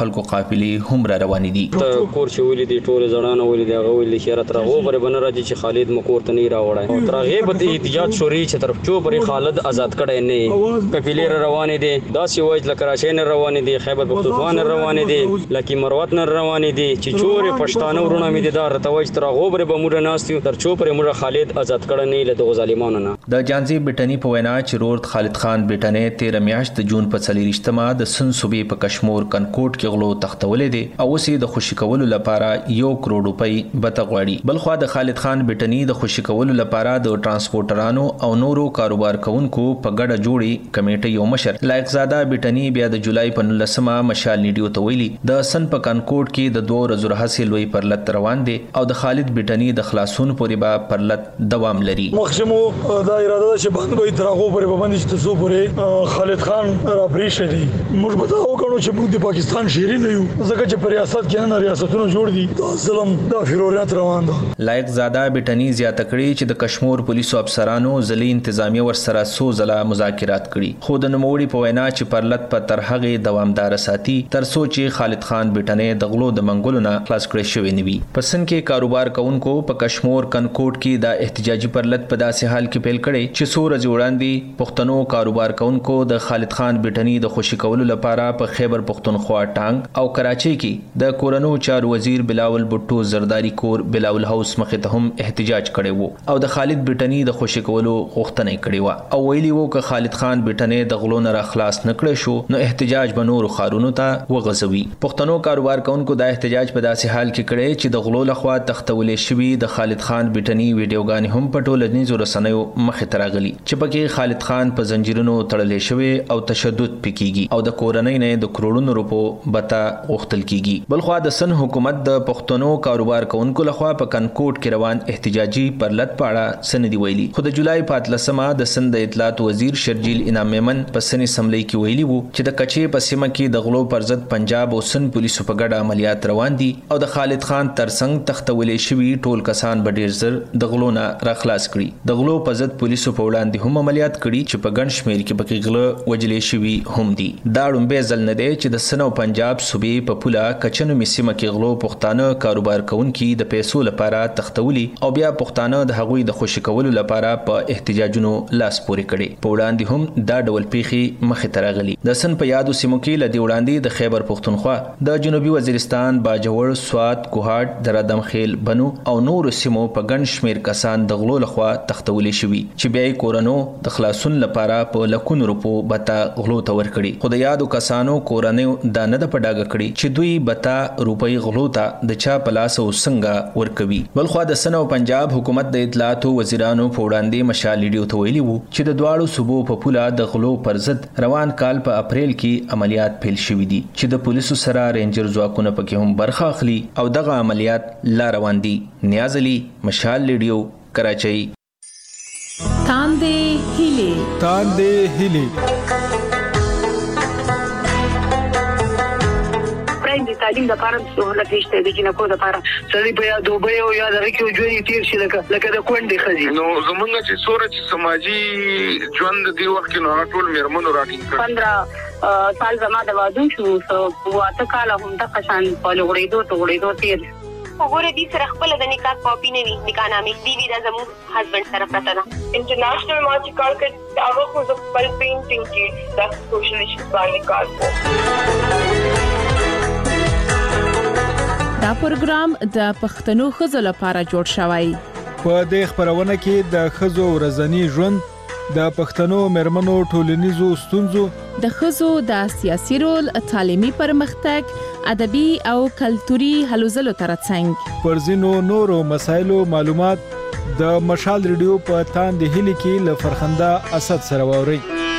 خلکو قافلې هم را روانې دي. کور چې ولې دي ټول ځړانه ولې دي هغه ولې شهرت راغو پرې بن راځي چې خالد مکور ته نه راوړای تر هغه به احتجاج شوري چې طرف چو پرې خالد آزاد کړي نه قافلې روانې دي داسې وایي لکه کراچۍ نه روانې دي خیبر پختونخوا نه روانې دي لکه مروت نه روانې دي چې چور پښتانه ورونه مې دي دار ته وایي تر هغه پرې به موږ ناستیو تر چو پرې موږ خالد آزاد کړي نه له ظالمانو نه. د جانزي بټنی په وینا چې رورد خالد خان بټنی تیرہ میاشت د جون په څلورشتمه د سن صوبې په کشمور کنکوټ کې غلو تختولې دي او اوسې د خوشی کولو لپاره یو کروڑ روپۍ بته غواړي. بلخوا د خالد خان بټنی د خوشی کولو لپاره د ترانسپورټرانو او نورو کاروبار کوونکو په ګډه جوړي کمیټه یو مشر لایق زاده بټنی بیا د جولای په نولسمه مشال نیډیو ته ویلي د سن په کنکوټ کې د دوه ورځو حاصل وی پرلط روان دي او د خالد بټنی د خلاصون پورې به پرلط دوام لري. مخشمو دا اراده ده چې باندې به تر هغه پورې باندې چې تاسو پورې خالد خان را پریښه دي موږ به دا وکړو چې موږ د پاکستان شهري نه یو ځکه چې په ریاست کې نه ریاستونو جوړ دي دا ظلم دا فیروریت روان ده. لایق زاده بټنی زیاته کړي چې د کشمیر پولیسو افسرانو ځلې انتظامیه ورسره سو ځله مذاکرات کړي خو د نوموړي په وینا چې پرلط په تر هغه دوامدار ساتي تر څو چې خالد خان بټنی د غلو د منګولو نه خلاص کړي شوی نه وي. پسند کې کاروبار کوونکو په کشمیر کنکوټ کې د احتجاجي پرلط په داسې حال کې پیل کړي چې څو ورځې وړاندې پښتنو کاروبار کوونکو د خالد خان بټنی د خوشی کولو لپاره په خیبر پختونخوا ټانګ او کراچۍ کې د کورونو چارو وزیر بلاول بوټو زرداری کور بلاول هاوس مخې ته هم احتجاج کړي وو او د خالد بټنی د خوشی کولو غوښتنه کړې و او ویلي وو چې خالد خان بټنی د غلو نه خلاص نکړي شو نو احتجاج به نور خارونو ته وغځوي. پښتنو کاروبار کوونکو د احتجاج په داسې حال کې کړي چې د غلو لخوا تختولې شوی د خالد خان بټنی ویډیوګانې هم په ټولنیزو رسنیو مخې ته راغلي چې پکې خالد خان په زنجیرونو تړلې شوی او تشدد پکېږي او د کورنۍ نه د کروڑونو روپو بتا غوښتل کیږي. بلخوا د سن حکومت د پښتنو کاروبار کوونکو لخوا په کنکوټ کې روان احتجاجي پرلط پاړه سندې ویلي خو د جولای په اتلسمه د سند اطلاعات وزیر شرجیل انعام میمن په سن اسمبلی کې ویلي وو چې د کچې په سیمه کې د غلو پر ضد پنجاب او سن پولیسو په ګډه عملیات روان دي او د خالد خان ترڅنګ تختولې شوی ټول کسان به ډیر زر د غلو نه را خلاص کړي. د غلو په ضد پولیسو په وړاندې هم عملیات کړي چې په ګڼ شمېر کې پکې غله وجلې شوي هم دي. دا لومبه ځل نه دی چې د سن او پنجاب صوبې په پوله کچنو سیمه کې غلو پښتانه کاروبار کوونکي د پیسو لپاره تختولي او بیا پښتانه د هغوی د خوشی کولو لپاره په احتجاجونو لاس پورې کړي. په وړاندې هم دا ډول پیخي مخې ته راغلي. د سن په یادو سیمو کې لدی وړاندې د خیبر پختونخوا د جنوبي وزیرستان باجوړ سوات کوهاټ درادم خیل بنو او نور سیمو په ګڼ شمېر کسان د غلو لخوا تختولې شوي چې بیا کورونو د خلاصون لپاره په لکونو روپو بتا غلو ته ورکړي. خو د یادو کسانو کورنۍ دا نه د پډاګه کړي چې دوی بتا روپۍ غلو ته د چا په لاس او څنګه ورکوي. بلخوا د سن او پنجاب حکومت د اطلاعات وزیرانو په وړاندې مشال لیډیو ته ویلي وو چې د دواړو صوبو په پوله د غلو پر ضد روان کال په اپریل کې عملیات پیل شوي دي چې د پولیسو سره رینجر ځواکونه پکې هم برخه اخلي او دغه عملیات لا روان دي. نیاز علي مشال لیډیو کراچۍ. تاندې هیلې تاندې هیلې د تعلیم د لپاره سہولت نشته د جنکو د لپاره سړي په یا دوبه او یا د کې ژوند تیر شي لکه لکه د کونډې خزي نو زمونږ چې سورج سماجی ژوند دی وخت نو ټول میرمنو راټینګ کړ پندرہ سال زما د وادو شو سو واته کال هم د قشان په لغړېدو ته غړېدو تیر وګوره دې سره خپل د نکاح کاپی نه وي نکاح نامې دی وی د زمو هسبند سره پراته ده. انټرنیشنل ما چې کار کړ هغه خو د خپل پینټینګ کې د سوشل ایشوز باندې کار کوي. دا پروګرام د پښتنو ښځو لپاره جوړ شوی. په دې خبرونه کې د ښځو ورځنی ژوند د پښتنو مرمنو ټولنیزو ستونزو د ښځو د سیاسي رول تعلیمي پرمختګ ادبي او کلتوري هلو ځلو ترڅنګ پر ځینو نورو مسایلو معلومات د مشال ریډیو په تاندې هیلې کې له فرخنده اسد سره ووري.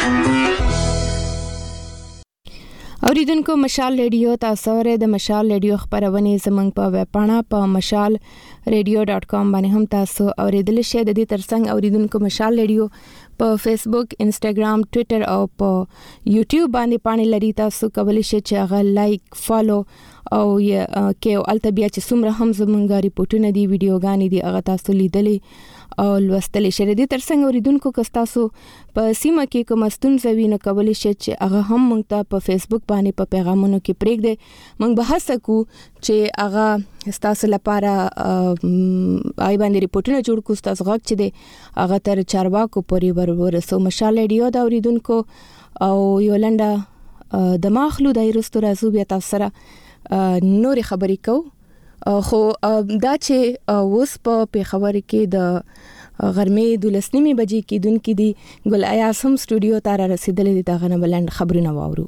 اوریدونکو مشال ریډیو تاسو ورې د مشال ریډیو خبرونه زمنګ په ویب پاڼه په مشال ریډیو ډاٹ کام باندې هم تاسو اوریدل شئ. د دې ترڅنګ اوریدونکو مشال ریډیو په فیسبوک، انسټاګرام، ټوئیټر او په یوټیوب باندې پاڼې لري. تاسو کولی شئ چې هغه لایک، فالو او کې التبیا چې څومره هم زمونږه ریپورتونه دي، ویډیوګانې دي، هغه تاسو لیدلې او لوستلې شئ. د ترڅنګ اوریدونکو که تاسو په سیمه کې کوم ستونزه وي نو کولی شئ چې هغه هم موږ ته په فیسبوک باندې په پیغامونو کې پرېږدئ. موږ به هڅه کوو چې هغه تاسو لپاره آی باندې ریپورتونه جوړ کړو، تاسو غږ چې دی هغه تر چارواکو پورې ورسو. مشال رادیو د اوریدونکو او یو لنډه د ماخلو د ایرستو راځو بیا تاسو سره نورې خبرې کوو. خو دا چې اوس په پیښور کې د غرمې دولس نیمې بجې کېدونکې دي، ګل ایاز هم سټوډیو ته را رسېدلې دي، دغه نه بلند خبرونه واورو.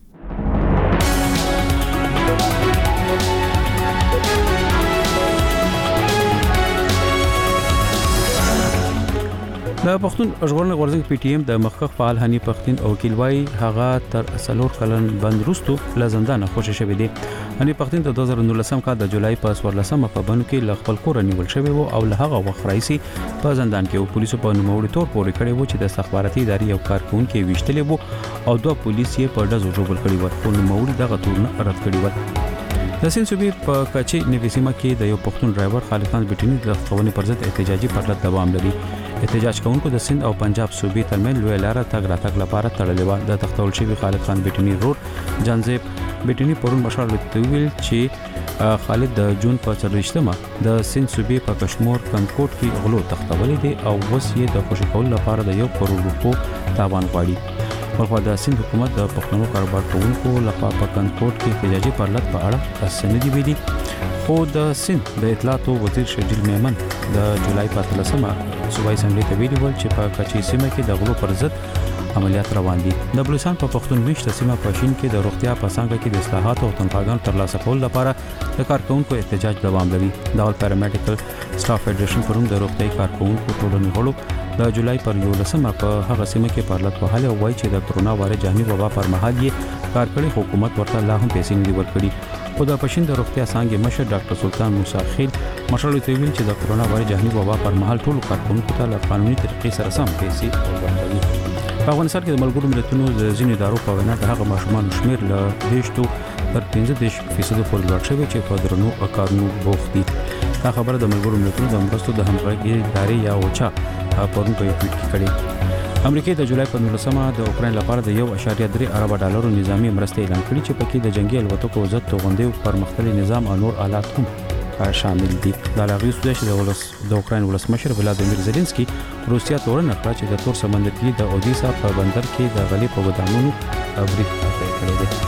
د پښتون ژغورنې غورځنګ پی ټی ایم د مخکښ فعال هنی پښتون او کلوای هغه تر سلور کلن بند وروسته له زندان خوشی شوی دی. هنی پښتون د دوه زره نولسم کال د جولای په څوارلسمه په بند کې ل خپل کور نیول شوی وو او له هغه وخت راځي په زندان کې او پولیسو په نوموړي تور پورې کړی وو چې د استخباراتي ادارې یو کارکونکو ویشتلی وو او دوه پولیس یې په ډزو جوړ کړی وو. په نوموړي دغه تورن رد کړی وو. د سین صوبې په کچي نویسیما کې د یو پښتون ډرایور خالد خان بټینی د قوانینو پر ضد احتجاجي پرلط دوام لري. احتجاج کوونکو د سند او پنجاب صوبې ترمن لوی لار تګ راتګ لپاره تړلې و. د تختول شوی خالد خان بټینی روډ جانزیب بټینی پرون مشال ویل چې خالد د جون په څلوېښتمه د سند صوبې په کشمور کنکوټ کې غلو تختولې دي او وس یې د خوشی کول لپاره د یو کروڑ روپو تاوان غواړي. ورخوا د سند حکومت د پښتنو کاروبار کوونکو لخوا په کنکوټ کې احتجاجي پرلط په اړه اسنادي ویلي، خو د سند د اطلاعات وزیر شجیل میمن د جولای په اتلسمه صوبایي اسمبلی ته ویلي ول چې په کچي سیمه کې د غلو پر ضد عملیات روان دي. د بلوچستان په پښتون میشته سیمه په شین کې د روغتیا په څنګه کې د اصلاحات او تنخواګانو ترلاسه کول لپاره د کارکونکو احتجاج دوام لري. د پیرامیډیکل سټاف فدریشن پرون د روغتیاي کارکونکو ټولنې غړو د جولای پر یولسمه په هغه سیمه کې پرلط وهاله او وایي چې د کرونا وایرس جهاني وبا پر مهال یې کارکړي حکومت ورته لا هم پیسې نه دی ورکړي. خو د پښین د روغتیا څنګه مشر ډاکټر سلطان موسی خیل مشر ته ویل چې د کرونا وایرس جهاني وبا پر مهال ټول کارکونکو ته له قانوني طریقې سره سم پیسې ورکړي. په افغانستان کې د ملګرو ملتونو د ځینې ادارو په وینا د هغه ماشومان شمیر له دیشتو تر پنځه دیش فیصد پورې لوړ شوی چې په درنو کارونو بوخت دي. دا خبره د ملګرو ملتونو د مرستو د همغږي ادارې یا اوچا پرون په یو ټویټ کې کړی. امریکا د جولای په نولسمه د اوکراین لپاره د یو اشاریه درې ارب ډالرو نظامی مرسته اعلان کړې چې پکې د جنگي الوتکو ضد توغندې پرمختللي نظام او نور آلات هم شامل دي. د لاغي سودش د ولس د اوکراین ولسمشر ولادیمیر زيلنسکي روسیا تورن کړ چې د تور سمندرګي د اودیسا په بندر کې د غلې په ودانونو برید کړی دی.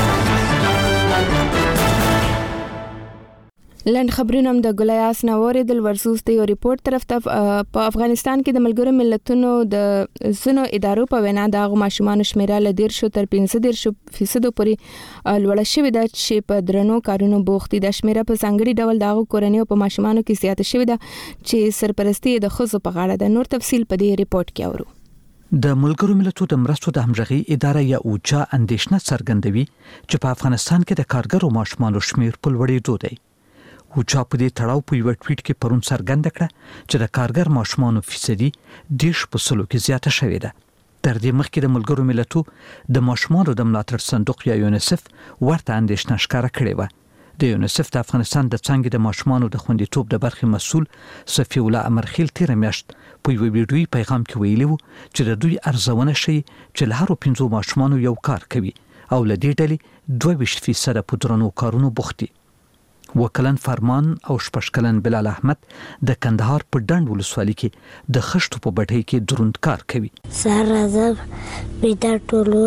لند خبرونه د ګلیاس نووري د ورسوس ته یو ریپورت طرف ته په افغانستان کې د ملګرو ملتونو د زنو ادارو په وینا د ماشومان شمیره ل ډیر شو تر پنځه فیصد پورې لوړ شوې ده چې په درنو کارونو بوخت دي. د شمیره په څنګهړي ډول دغه کورنۍ په ماشومانو کې زیاته شوې ده چې سرپرستی د خزو په غاړه ده. نور تفصيل په دې ریپورت کې اورو. د ملګرو ملتونو د مرستو د همغږي اداره یا اوچا اندیشنه څرګندوي چې په افغانستان کې د کارګرو ماشومانو شمیر په لوړېدو دی. اوچا په دې تړاو په یو ټویټ کې پرون څرګنده کړه چې د کارګر ماشومانو فیصدي دیش په سلو کې زیاته شوې ده. تر دې مخکې د ملګرو ملتونو د ماشومانو د ملاتړ صندوق یا یونیسف ورته اندیشنه ښکاره کړې و. د یونیسف د افغانستان د څنګه د ماشومانو د خوندیتوب د برخې مسول صفی الله امرخیل تیر میاشت په یو ویډیوي پیغام کې ویلي وو چې د دوی ارزونه شي چې له هرو پنځو ماشومانو یو کار کوي او له دې ډلې دوه ویشت فیصد په درنو کارونو بوخت دي. وکلن فرمان او شپشکلن بلال احمد د کندهار په ډنډ ولسوالۍ کې د خښتو په بټۍ کې دروند کار کوي. سر راځم بیدار ټولو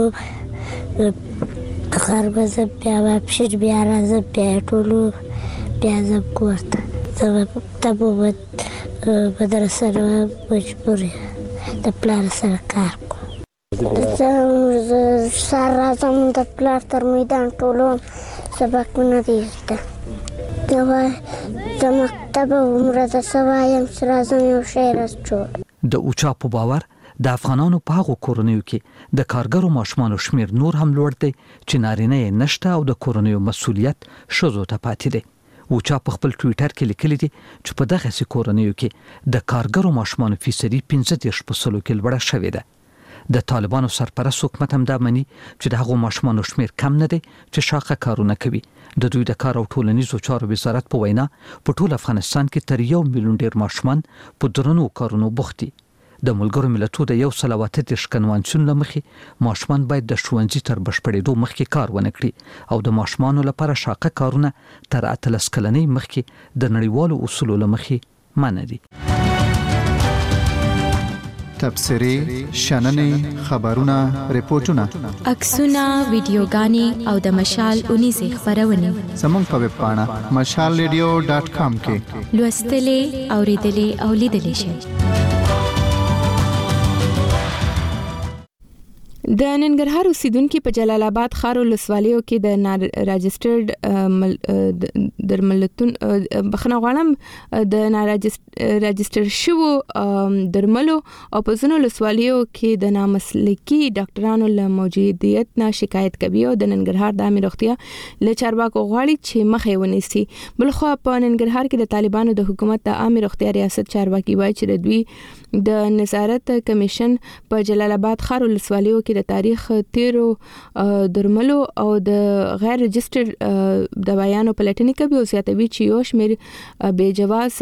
غرب زب بیا واپشر بیا راځم بیا ټولو بیا زب کوته زب تبو ود بدر سره مجبوري د پلان سره کار کوم. سر راځم د پلان تر میدان ټولو سبقونه دي د مکتب عمره د سوایم سرازم یو شعر جوړ. د اوچا په باور د افغانانو په هغو کورنیو کې د کارګرو ماشومانو شمیر نور هم لوړ دی چې نارینه یې نشته او د کورنیو مسولیت ښځو ته پاتې دی. اوچا په خپل ټوئیټر کې لیکلي دي چې په دغه سکورنیو کې د کارګرو ماشومان فیصدي پنځه دېرش په سلو کې لوړه شوې ده. د طالبانو سرپرست حکومت هم دا مني چې د هغو ماشومانو شمیر کم نه دی چې شاقه کارونه کوي. د دوی د کار او ټولنیزو چارو وزارت په وینا په ټول افغانستان کې تر یو میلیون ډیر ماشومان په درنو کارونو بوخت دي. د ملګرو ملتونو د یو سل او اته دېرش کنوانسیون له مخې ماشومان باید د ښوونځي تر بشپړېدو مخکې کار ونه کړي او د ماشومانو لپاره شاقه کارونه تر اتلس کلنۍ مخکې د نړیوالو اصولو له مخې منع دي. تبصرې، شننې، خبرونه، ریپورتونه، عکسونه، ویډیوګانې او د مشال اونیزې خبرونه زموږ په ویب پاڼه مشال ریډیو ډاټ کام کې لوستلې، اوریدلې او لیدلې شئ. د ننګرهار اوسیدونکو په جلال آباد ښار ولسوالیو کې د نا راجسترډ درملتون بخنه غواړم د نا راجستر شوو درملو او په ځینو ولسوالیو کې د نامسلکي ډاکټرانو له موجودیت نه شکایت کوي او د ننګرهار د عامه روغتیا له چارواکو غواړي چې مخه ونیسي. بلخو په ننګرهار کې د طالبانو د حکومت د عامه روغتیا ریاست چارواکي وایي چې د دوی د نظارت کمیشن په جلال آباد ښار ولسوالیو کې د تاریخ تیرو درملو او د غیر رجستر دوايانو پلټنې کوي او زیاتوي چې یو شمېر بې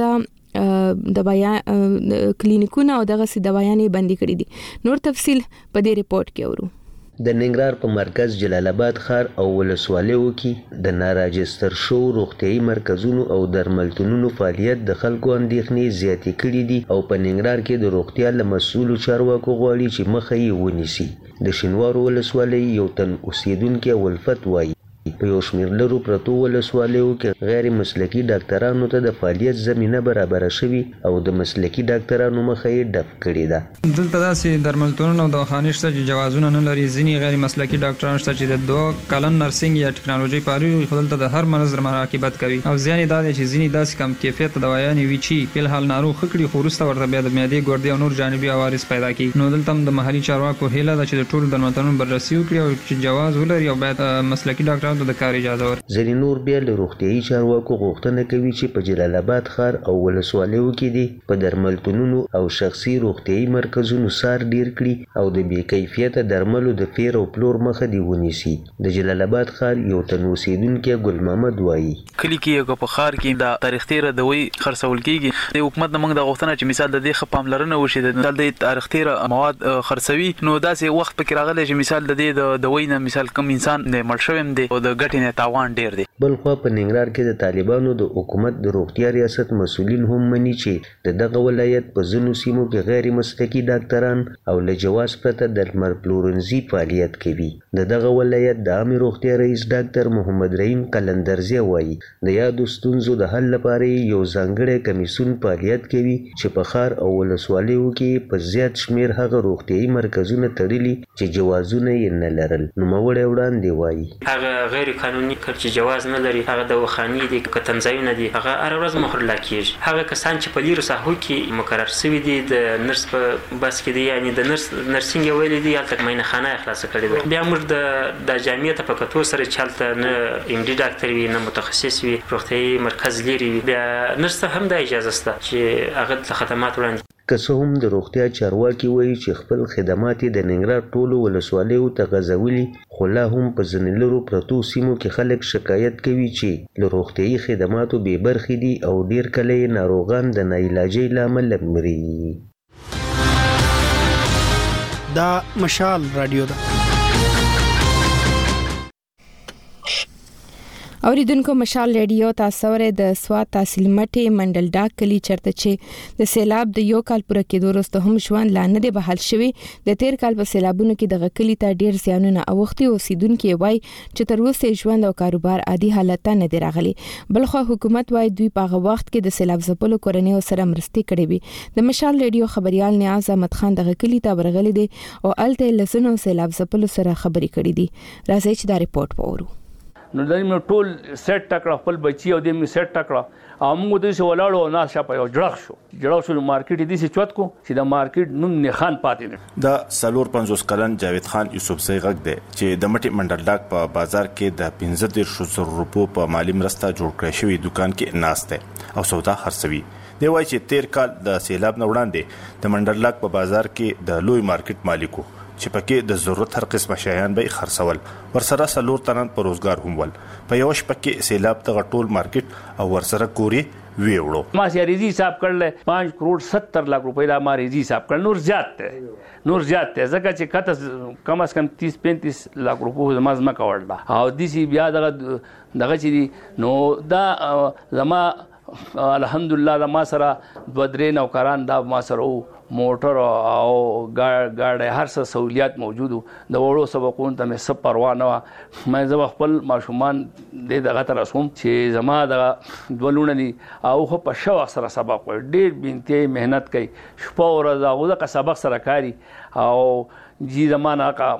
جوازه دوايان کلینیکونه او دغه سي دوايانې بندي کړې دي. نور تفصيل په دې ریپورت کې اورو. د ننګرهار په مرکز جلال آباد ښار او ولسوالیو کې د ناراجستر شو روغتيایي مرکزونو او درملتونونو فعالیت د خلکو اندېښنې زیاتې کړې دي او په ننګرهار کې د روغتیا له مسؤلو چارواکو غواړي چې مخه یې ونیسي. د شینوارو ولسوالۍ یو تن اوسیدونکي ولفت وایي په یو شمېر لرو پرتو ولسوالیو کې غیر مسلکي ډاکټرانو ته د فعالیت زمینه برابره شوي او د مسلکي ډاکټرانو مخه یې ډپ کړې ده. دلته داسې درملتونونه او دواخانې شته چې جوازونه نه لري. ځینې غیر مسلکي ډاکټران شته چې د دوه کلن نرسنګ یا ټکنالوژي پاري خو دلته د هر مرض مراقبت کوي او زیان یې دا دی چې ځینې داسې کم کیفیت دوايانې وي چې په الحال ناروغ ښه کړي خو وروسته ورته بیا د معدې ګردې او نور جانبي عوارض پیدا کوي. نو دلته هم د محلي چارواکو هیله ده چې د ټولو درملتونونو بررسي وکړي او چې جواز ولري او باید مسلکي ډاکټرانو ته د کار اجازه ورکړي. ځینې نور بیا له روغتیایي چارواکو غوښتنه کوي چې په جلال آباد ښار او ولسوالیو کې دي په درملتونونو او شخصي روغتیایي مرکزونو سار ډیر کړي او د بې کیفیته درملو د پیر او پلور مخه دی ونیسي. د جلال آباد ښار یو تن اوسیدونکی ګل محمد وایي کلی کې په ښار کې د تاریخ تیر دوی خرڅول کیږي. د حکومت نه موږ د غوښتنه چې مثال د دې خ پاملرنه وشي د تاریخ تیر مواد خرڅوي نو داسې وخت پکې راغلی چې مثال د دې د دوی نه مثال کم انسان د مړ شوی دی او د ګټې نه تاوان ډیر دی. بل خو په ننګرهار کې د طالبانو د حکومت د روغتیا ریاست مسؤلین هم مني چې د دغه ولایت په ځینو سیمو کې غیر مسلکي ډاکټران او له جواز پرته درمل پلورنځي فعالیت کوي. د دغه ولایت د عامه روغتیا رئیس ډاکټر محمد رحیم قلندرزی وایي د یادو ستونزو د حل لپاره یو ځانګړی کمیسیون فعالیت کوي چې په ښار او ولسوالیو کې په زیات شمیر هغه روغتیایي مرکزونه تړلي چې جوازونه یې نه لرل. نوموړی وړاندې وایي هغه غیر قانوني کار چې جواز نه لري هغه د وخانی دي کتنځایونه دي هغه هر ورځ محرله کیږي. هغه کسان چې په لیرو ساحو کې مقرر شوی دي د نرس په بس کې دي یعنی د نرس نرسنګ ویل دي الته مینه خانه اخلاص کړي دي. بیا موږ د د جامعیت په کتو سره چلته نه ام ډي ډاکټر وي نه متخصص وي روغتيایي مرکز لري بیا نرس هم د اجازه سته چې هغه د خدمات وړاندې. که څه هم د روغتیا چارواکي وایي چې خپل خدمات د ننګرهار ټولو ولسوالیو ته غځولي خو لا هم په ځینې لرو پرتو سیمو کې خلک شکایت کوي چې له روغتیایي خدماتو بې برخې دي او ډیر کله یې ناروغان د ناعلاجۍ له امله مري. دا مشال رادیو ده. اوریدونکو مشال ریډیو تاسو ورې د سوات تحصیل مټي منډل ډاک کلی چرته چې د سیلاب د یو کال پوره کېدو وروسته هم ژوند لا نه دی بحال شوی. د تیر کال په سیلابونو کې د غکلی ته ډیر زیانونه اوختي اوسیدونکو وای چې تر اوسه ژوند او کاروبار عادي حالت ته نه دی راغلی. بلخو حکومت وای دوی په هغه وخت کې د سیلاب ځپلو کورنیو سره مرستې کړې وي. د مشال ریډیو خبريال نیاز احمد خان د غکلی ته ورغلی دی او الته لسنو سیلاب ځپلو سره خبرې کړې دي. راځي چې دا ریپورت پورو. نو د مې ټول سیټ ټکړه خپل بچي او د مې سیټ ټکړه او موږ د څه ولاړو او ناس شپه یو جړخ شو جړخ شو مارکیټ دې څه چوت کو چې د مارکیټ نوم نه خان پاتې نه د سلور پنځوس کلن جاوید خان یوسف زئی غږ دی چې د مټي منډرډاک په بازار کې د پنځه دېرش زره روپو په مالی مرسته جوړ کړی شوی دکان کې ناشته او سودا خرڅوي دی وایي چې تیر کال د سیلاب نه وړاندې د منډرډاک په بازار کې د لوی مارکیټ مالکو چې پکې د ضرورت هر قسمه شیان به خرڅول ورسره سلور تنان په روزګار هم ول په یو شپه کې سیلاب ته ټول مارکیټ او ورسره کوري ویوړو ما سي ریزي حساب کړل پانچ کروڑ ستر لک روپۍ دا ما ریزي حساب کړل نور زیات ته نور زیات ته ځکه چې کته کم از کم تیس پینتیس لک روپۍ زما زما کړل او د سی بیا دغه دغه چې نو دا زما الحمدلله د ما سره دوه درې نوکران دا ما سره موټر او ګاډي هر څه سہولیات موجود د وړو سبقون ته مې سب پروا نه مې زه خپل ماشومان د دغه تر اسوم چې زما د دولونه دي او خو په شو سره سبق ډېر بنتي مهنت کوي شپه ورځ او د سبق سره کاری او جی زمانہ کا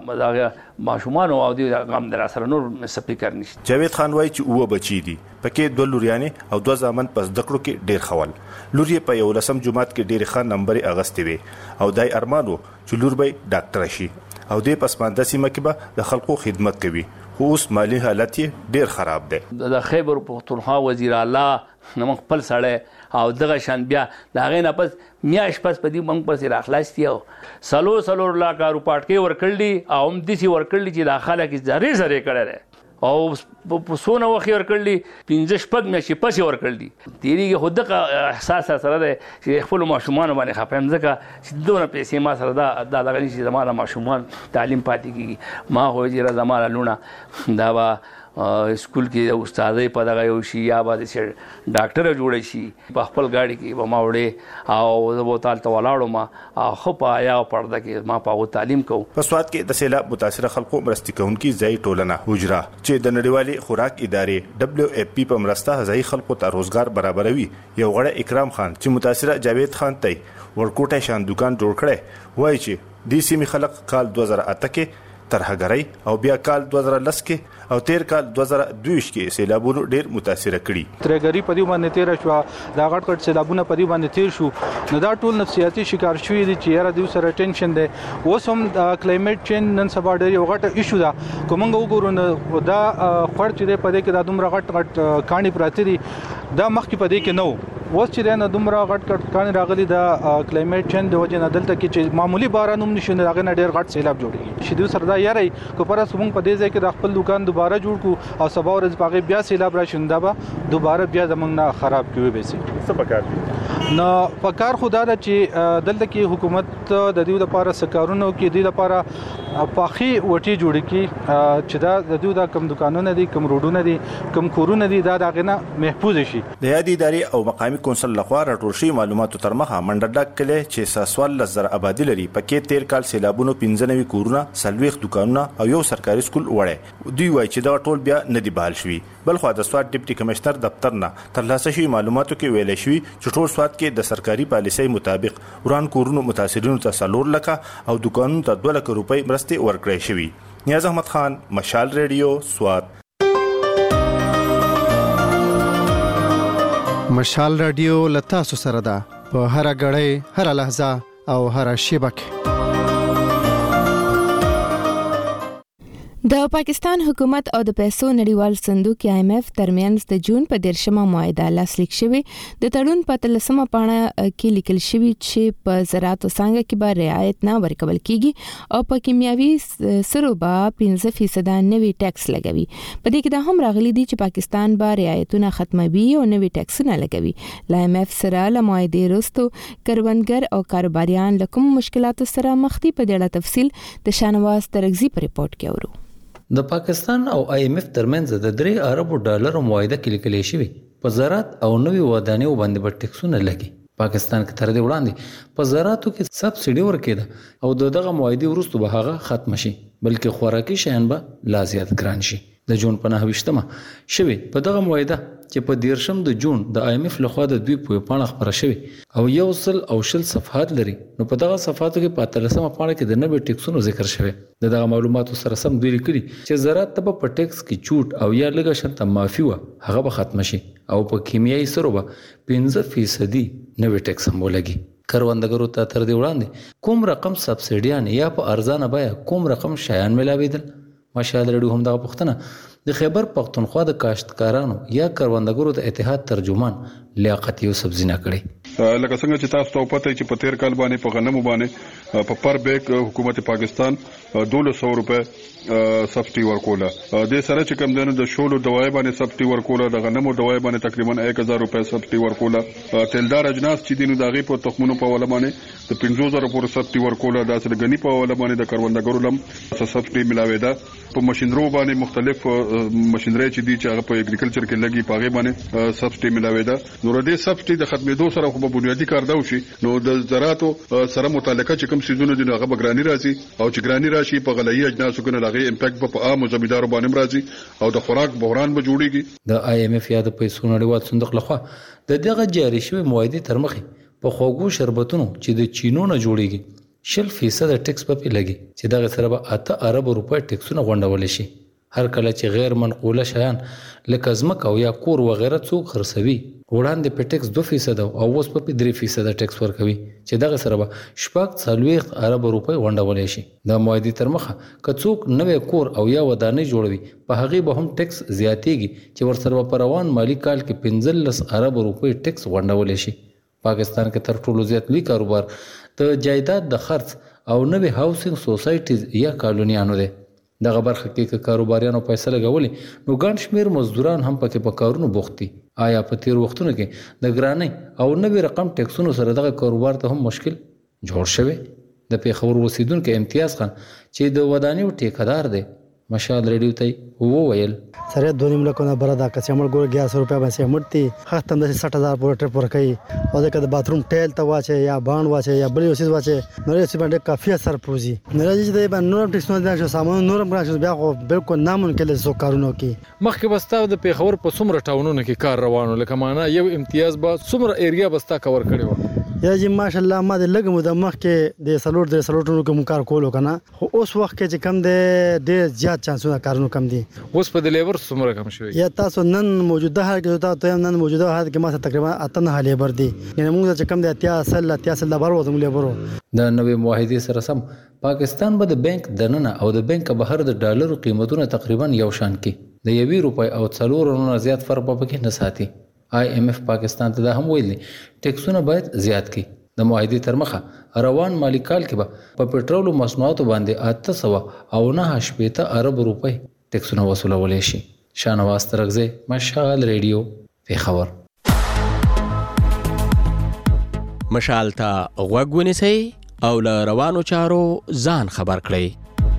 ماشومان او د غم در سره نور سپیکر نشته جاوید خان وایي چې اوه بچی دي پکې دوه لوریانې او دوه زامن پس دکړو کې ډېر خول لوري په یو لسم جمعات کې ډېر ښه نمبر اغستې وي او دای ارمانو چې لور به ډاکټر شي او د پسمانده سیمه کې به د خلکو خدمت کوي خو اوس مالی حالت یې ډېر خراب دی د خیبر پختونخوا وزیر اعلی نو خپل سړی او دغه شان بیا دا غي نه پس میاش پس په دې موږ پس راخلاص دیو سلو سلو لا کارو پټکی ورکړلی او هم دسی ورکړلی چې داخله کې زری زری کړل او په سونه وخت ورکړلی پنځه شپږ مې پس ورکړلی تیریږي خود د احساس سره ده چې خپل ماشومان باندې خپم ځکه چې دوه پیسې ما سره دا د لغنی چې زموږ ماشومان تعلیم پاتې کیږي ما خو یې زموږ لونه دا وا سکول کې استادای په دغه یو شی یا به ډاکټر جوړ شي په خپل گاډي کې به ما وړي او زه به تعال ته ولاړم او خو په یا پرده کې ما په تعلیم کوم په سواد کې د سیلاب متاثر خلکو مرستې کوونکي ځای ټولنه حجره چې د نړیوالې خوراک ادارې دبليو اف پی په مرسته ځای خلکو ته روزګار برابروي یو غړی اکرام خان چې متاثر جاوید خان ته ورکوټه شان دکان جوړ کړي وایي چې د سیمې خلک کال دوه زره اته کې ترهګرۍ او بیا کال دوه زره لس کې او تیر کال دوه زره دوه کې سیلابونو ډیر متاثر کړي ترهګری په دې باندې تیر شو دا غټ غټ سیلابونه په دې باندې تیر شو نو دا ټول نفسیاتي شکار شوې دي چې یاره د سره ټینشن دی اوس هم د کلایمټ چینج نن سبا ډیر یو غټ ایشو ده کومنګ وګورو نو دا خړ چې دی په دې کې دا دومره غټ غټ کانی پراته دي دا مخکې په دې کې نو اوس چې نه دومره غټ غټ کانی راغلي دا کلایمټ چینج د وجه نه دلته کې چې معمولی باران هم نشي نه راغنه ډیر غټ سیلاب جوړیږي شیدو سره دا یاره کو پر سمون په دې ځای کې د خپل دکان دوباره جوړ کو او سبا ورځ باغې بیا سیلاب راشي دا به دوباره بیا زمونږ نه خراب کیوي به سي څه پکار نو پکار خدا د چې دلته کې حکومت د دې لپاره سکارونو کې د لپاره پاخي وټي جوړ کی چې دا د دې د کم دکانونه دي کم روډونه دي کم کورونه دي دا دغه محفوظ شي د یادي ادارې او مقامي کونسل لخوا راټول شوی معلوماتو تر مخه منډرډاک کله چې ساسوال لزر آبادی لري پکې تیر کال سیلابونو پنځه نوي کورونه سلويخ دکانونه او یو سرکاري سکول وړي دوی وایي چې دا ټول بیا نه دی بحال شوی بل خو د سواد ډیپټي کمشنر دفتر نه ترلاسه شوی معلوماتو کې ویل شوی چې ټول سواد کې د سرکاري پالیسۍ مطابق وران کورونو متاثرینو ته سلور لکه او دکانونو ته دوه لک روپۍ مرستې ورکړې شوی نیاز احمد خان مشال ریډیو سواد مشال رادیو لتا سو سره ده په هر غړې هر لحظه او هر شیبه کې د پاکستان حکومت او د پیسو نړیوال صندوق آی ایم ایف ترمنځ د جون په دیرشمه معاهده لاسلیک شوی د تړون په تلسمه پاڼه کې لیکل شوی چې په زراعت څنګه کې به رعایت نه ورکول کیږي او په کیمیاوي سرو به پنځه فیصد نوي ټیکس لګوي په دې کې دا هم راغلي دي چې پاکستان به رعایتونه ختموي او نوي ټیکسونه لګوي ل ایم ایف سره له معاهده وروسته کروندګر او کاروباریان له کوم مشکلاتو سره مخ دي په دې اړه تفصیل د شانواز ترغزي په ریپورت کې اورو د پاکستان او آی ایم ایف ترمنځ د درې اربو ډالرو معاهده کې لیکل شوی په زراعت او نوي ودانیو باندې به ټیکسونه لګي پاکستان کې تر دې وړاندې په زراعتو کې سبسيډي ورکېده او دغه معاهده وروسته به هغه ختم شي بلکې خوراکي شیان به لا زیات ګران شي د جون په نهه ویشتمه شوی په دغه معاهده چې په دیرشم د جون د آی ایم ایف لخوا د دوی په پاڼه خبره شوې او یو سل او شل صفحات لري. نو په دغه صفحاتو کې په اتلسمه پاڼه کې د نوي ټیکسونو ذکر شوی. د دغه معلوماتو سره سم دوی لیکلي چې زراعت ته په ټیکس کې چوټ او یا لږه شنته معافي و هغه به ختم شي او په کیمیاوي سرو به پنځه فیصدي نوي ټیکس هم ولګي. کروندګرو ته تر دې وړاندې کوم رقم سبسایډیان یا په ارزانه بیه کوم رقم شیان ملاویدل؟ مشال رډیو هم دغه پوښتنه د خیبر پختونخوا د کاشتکارانو یا کروندګرو د اتحاد ترجمان لیاقت یوسف زینا کړي. لکه څنګه چې تاسو ته پته چې په تیر کال باندې په غنمو باندې په پر بیگ حکومت پاکستان دولس سو روپے سبسډي ورکوله. د سره چې کم دنه د شولو دوايي باندې سبسډي ورکوله، د غنمو دوايي باندې تقریبا یک هزار روپے سبسډي ورکوله. تیلدار اجناس چې دینو داغي په تخمونو په ول باندې د پنځه زره پورې سبسډي ورکوله. دا سره غني په ول باندې د کروندګرو لم سبسډي ملاوي ده. په ماشينرو باندې مختلف ماشينري چې دي چې هغه په اګریکلچر کې لګي پاغه باندې سبسډي ملاوي ده. نو د سبسډي د ختمېدو سره خو په بنیادی کار دا وشي نو د زراعتو سره متعلقه چې کوم سيزونه دي هغه بګرانی راځي او چې ګرانی راشي په غلایي اجناسو کې هغه امپیکټ په عام زمیندارو باندې راځي او د خوراک بحران به جوړيږي. د آی ایم ایف یا د پیسو نړیوال صندوق لخوا د دغه جاری شوی معاهده تر مخې په خوږو شربتونو چې د چینو نه جوړيږي شل فیصد ټیکس په پی لګي چې دغه سره به اته ارب روپۍ ټیکسونه غونډول شي. هر کله چې غیر منقوله شیان لکه ځمکه او یا کور وغیرہ څوک خرڅوي وړاندې په ټیکس دوه فیصد او اوس په درې فیصد ټیکس ورکوي چې دغه سره به شپږ څلوېښت ارب روپۍ غونډول شي. د معاهدې تر مخه که څوک نوې کور او یا ودانۍ جوړوي په هغه به هم ټیکس زیاتېږي چې ورسره په روان مالی کال کې پنځلس ارب روپۍ ټیکس غونډول شي. پاکستان کې تر ټولو زیات لوی کاروبار د جایداد د خرڅ او نوې هاوسینګ سوسایټیز یا کالونیانو ده. دغه برخه کې که کاروباریانو پیسې لګولې نو ګڼ شمېر مزدوران هم پکې په کارونو بوخت دي. آیا په تیر وختونو کې د ګرانۍ او نوې رقم ټیکسونو سره دغه کاروبار ته هم مشکل جوړ شوی؟ د پیښور اوسیدونکو امتیاز خان چې د ودانیو ټیکدار دی مشال ریډیو ته وویل سره دوه نیم لکونه بردا کچ عمل ګور اګیار سو روپیا باندې مړتي ختم د سठ هزار پورې ټریپ ورکړي او د کده باتروم ټیل ته واچي یا باند واچي یا بل یو څه واچي نو یې باندې کافي اثر پوزي نه راځي چې د نورم ټیکسونو د سامان نورم راځي بیا خو بالکل ناممکن له زو کارونو کې مخکې بستا د پیښور په څومره ټاونونو کې کار روانو لکه معنا یو امتیاز به څومره ایریا بستا کور کړی و یا چې ماشاءالله ما د لګ مو د مخ کې د سلوټ د سلوټونو کوم کار کولو کنه خو اوس وخت کې چې کم دی ډېر زیات چانسونه کارونه کم دي. اوس په د لیبر څومره کم شوی یا تاسو نن موجوده حال کې تاسو نن موجوده حال کې ما تقریبا اته نه لیبر دي یعنی موږ چې کم دی اتیا اصل اتیا اصل د بار وزم لیبرو. د نوې معاهدې سره سم پاکستان به د بانک دننه او د بانک بهر د ډالرو قیمتونه تقریبا یو شان کې د یوې روپۍ او څلور نه زیات فرق په کې نه ساتي. آی ایم ایف پاکستان ته دا هم ویلي ټیکسونه باید زیات کړي. د معاهدې تر مخه روان مالی کال کې به په پېټرولو مصنوعاتو باندې اته سوه او نه شپېته ارب روپۍ ټیکسونه وصولولی شي. شاهنواز ترغزی مشال ریډیو پیښور. مشال ته غوږ ونیسئ او له روانو چارو ځان خبر کړئ.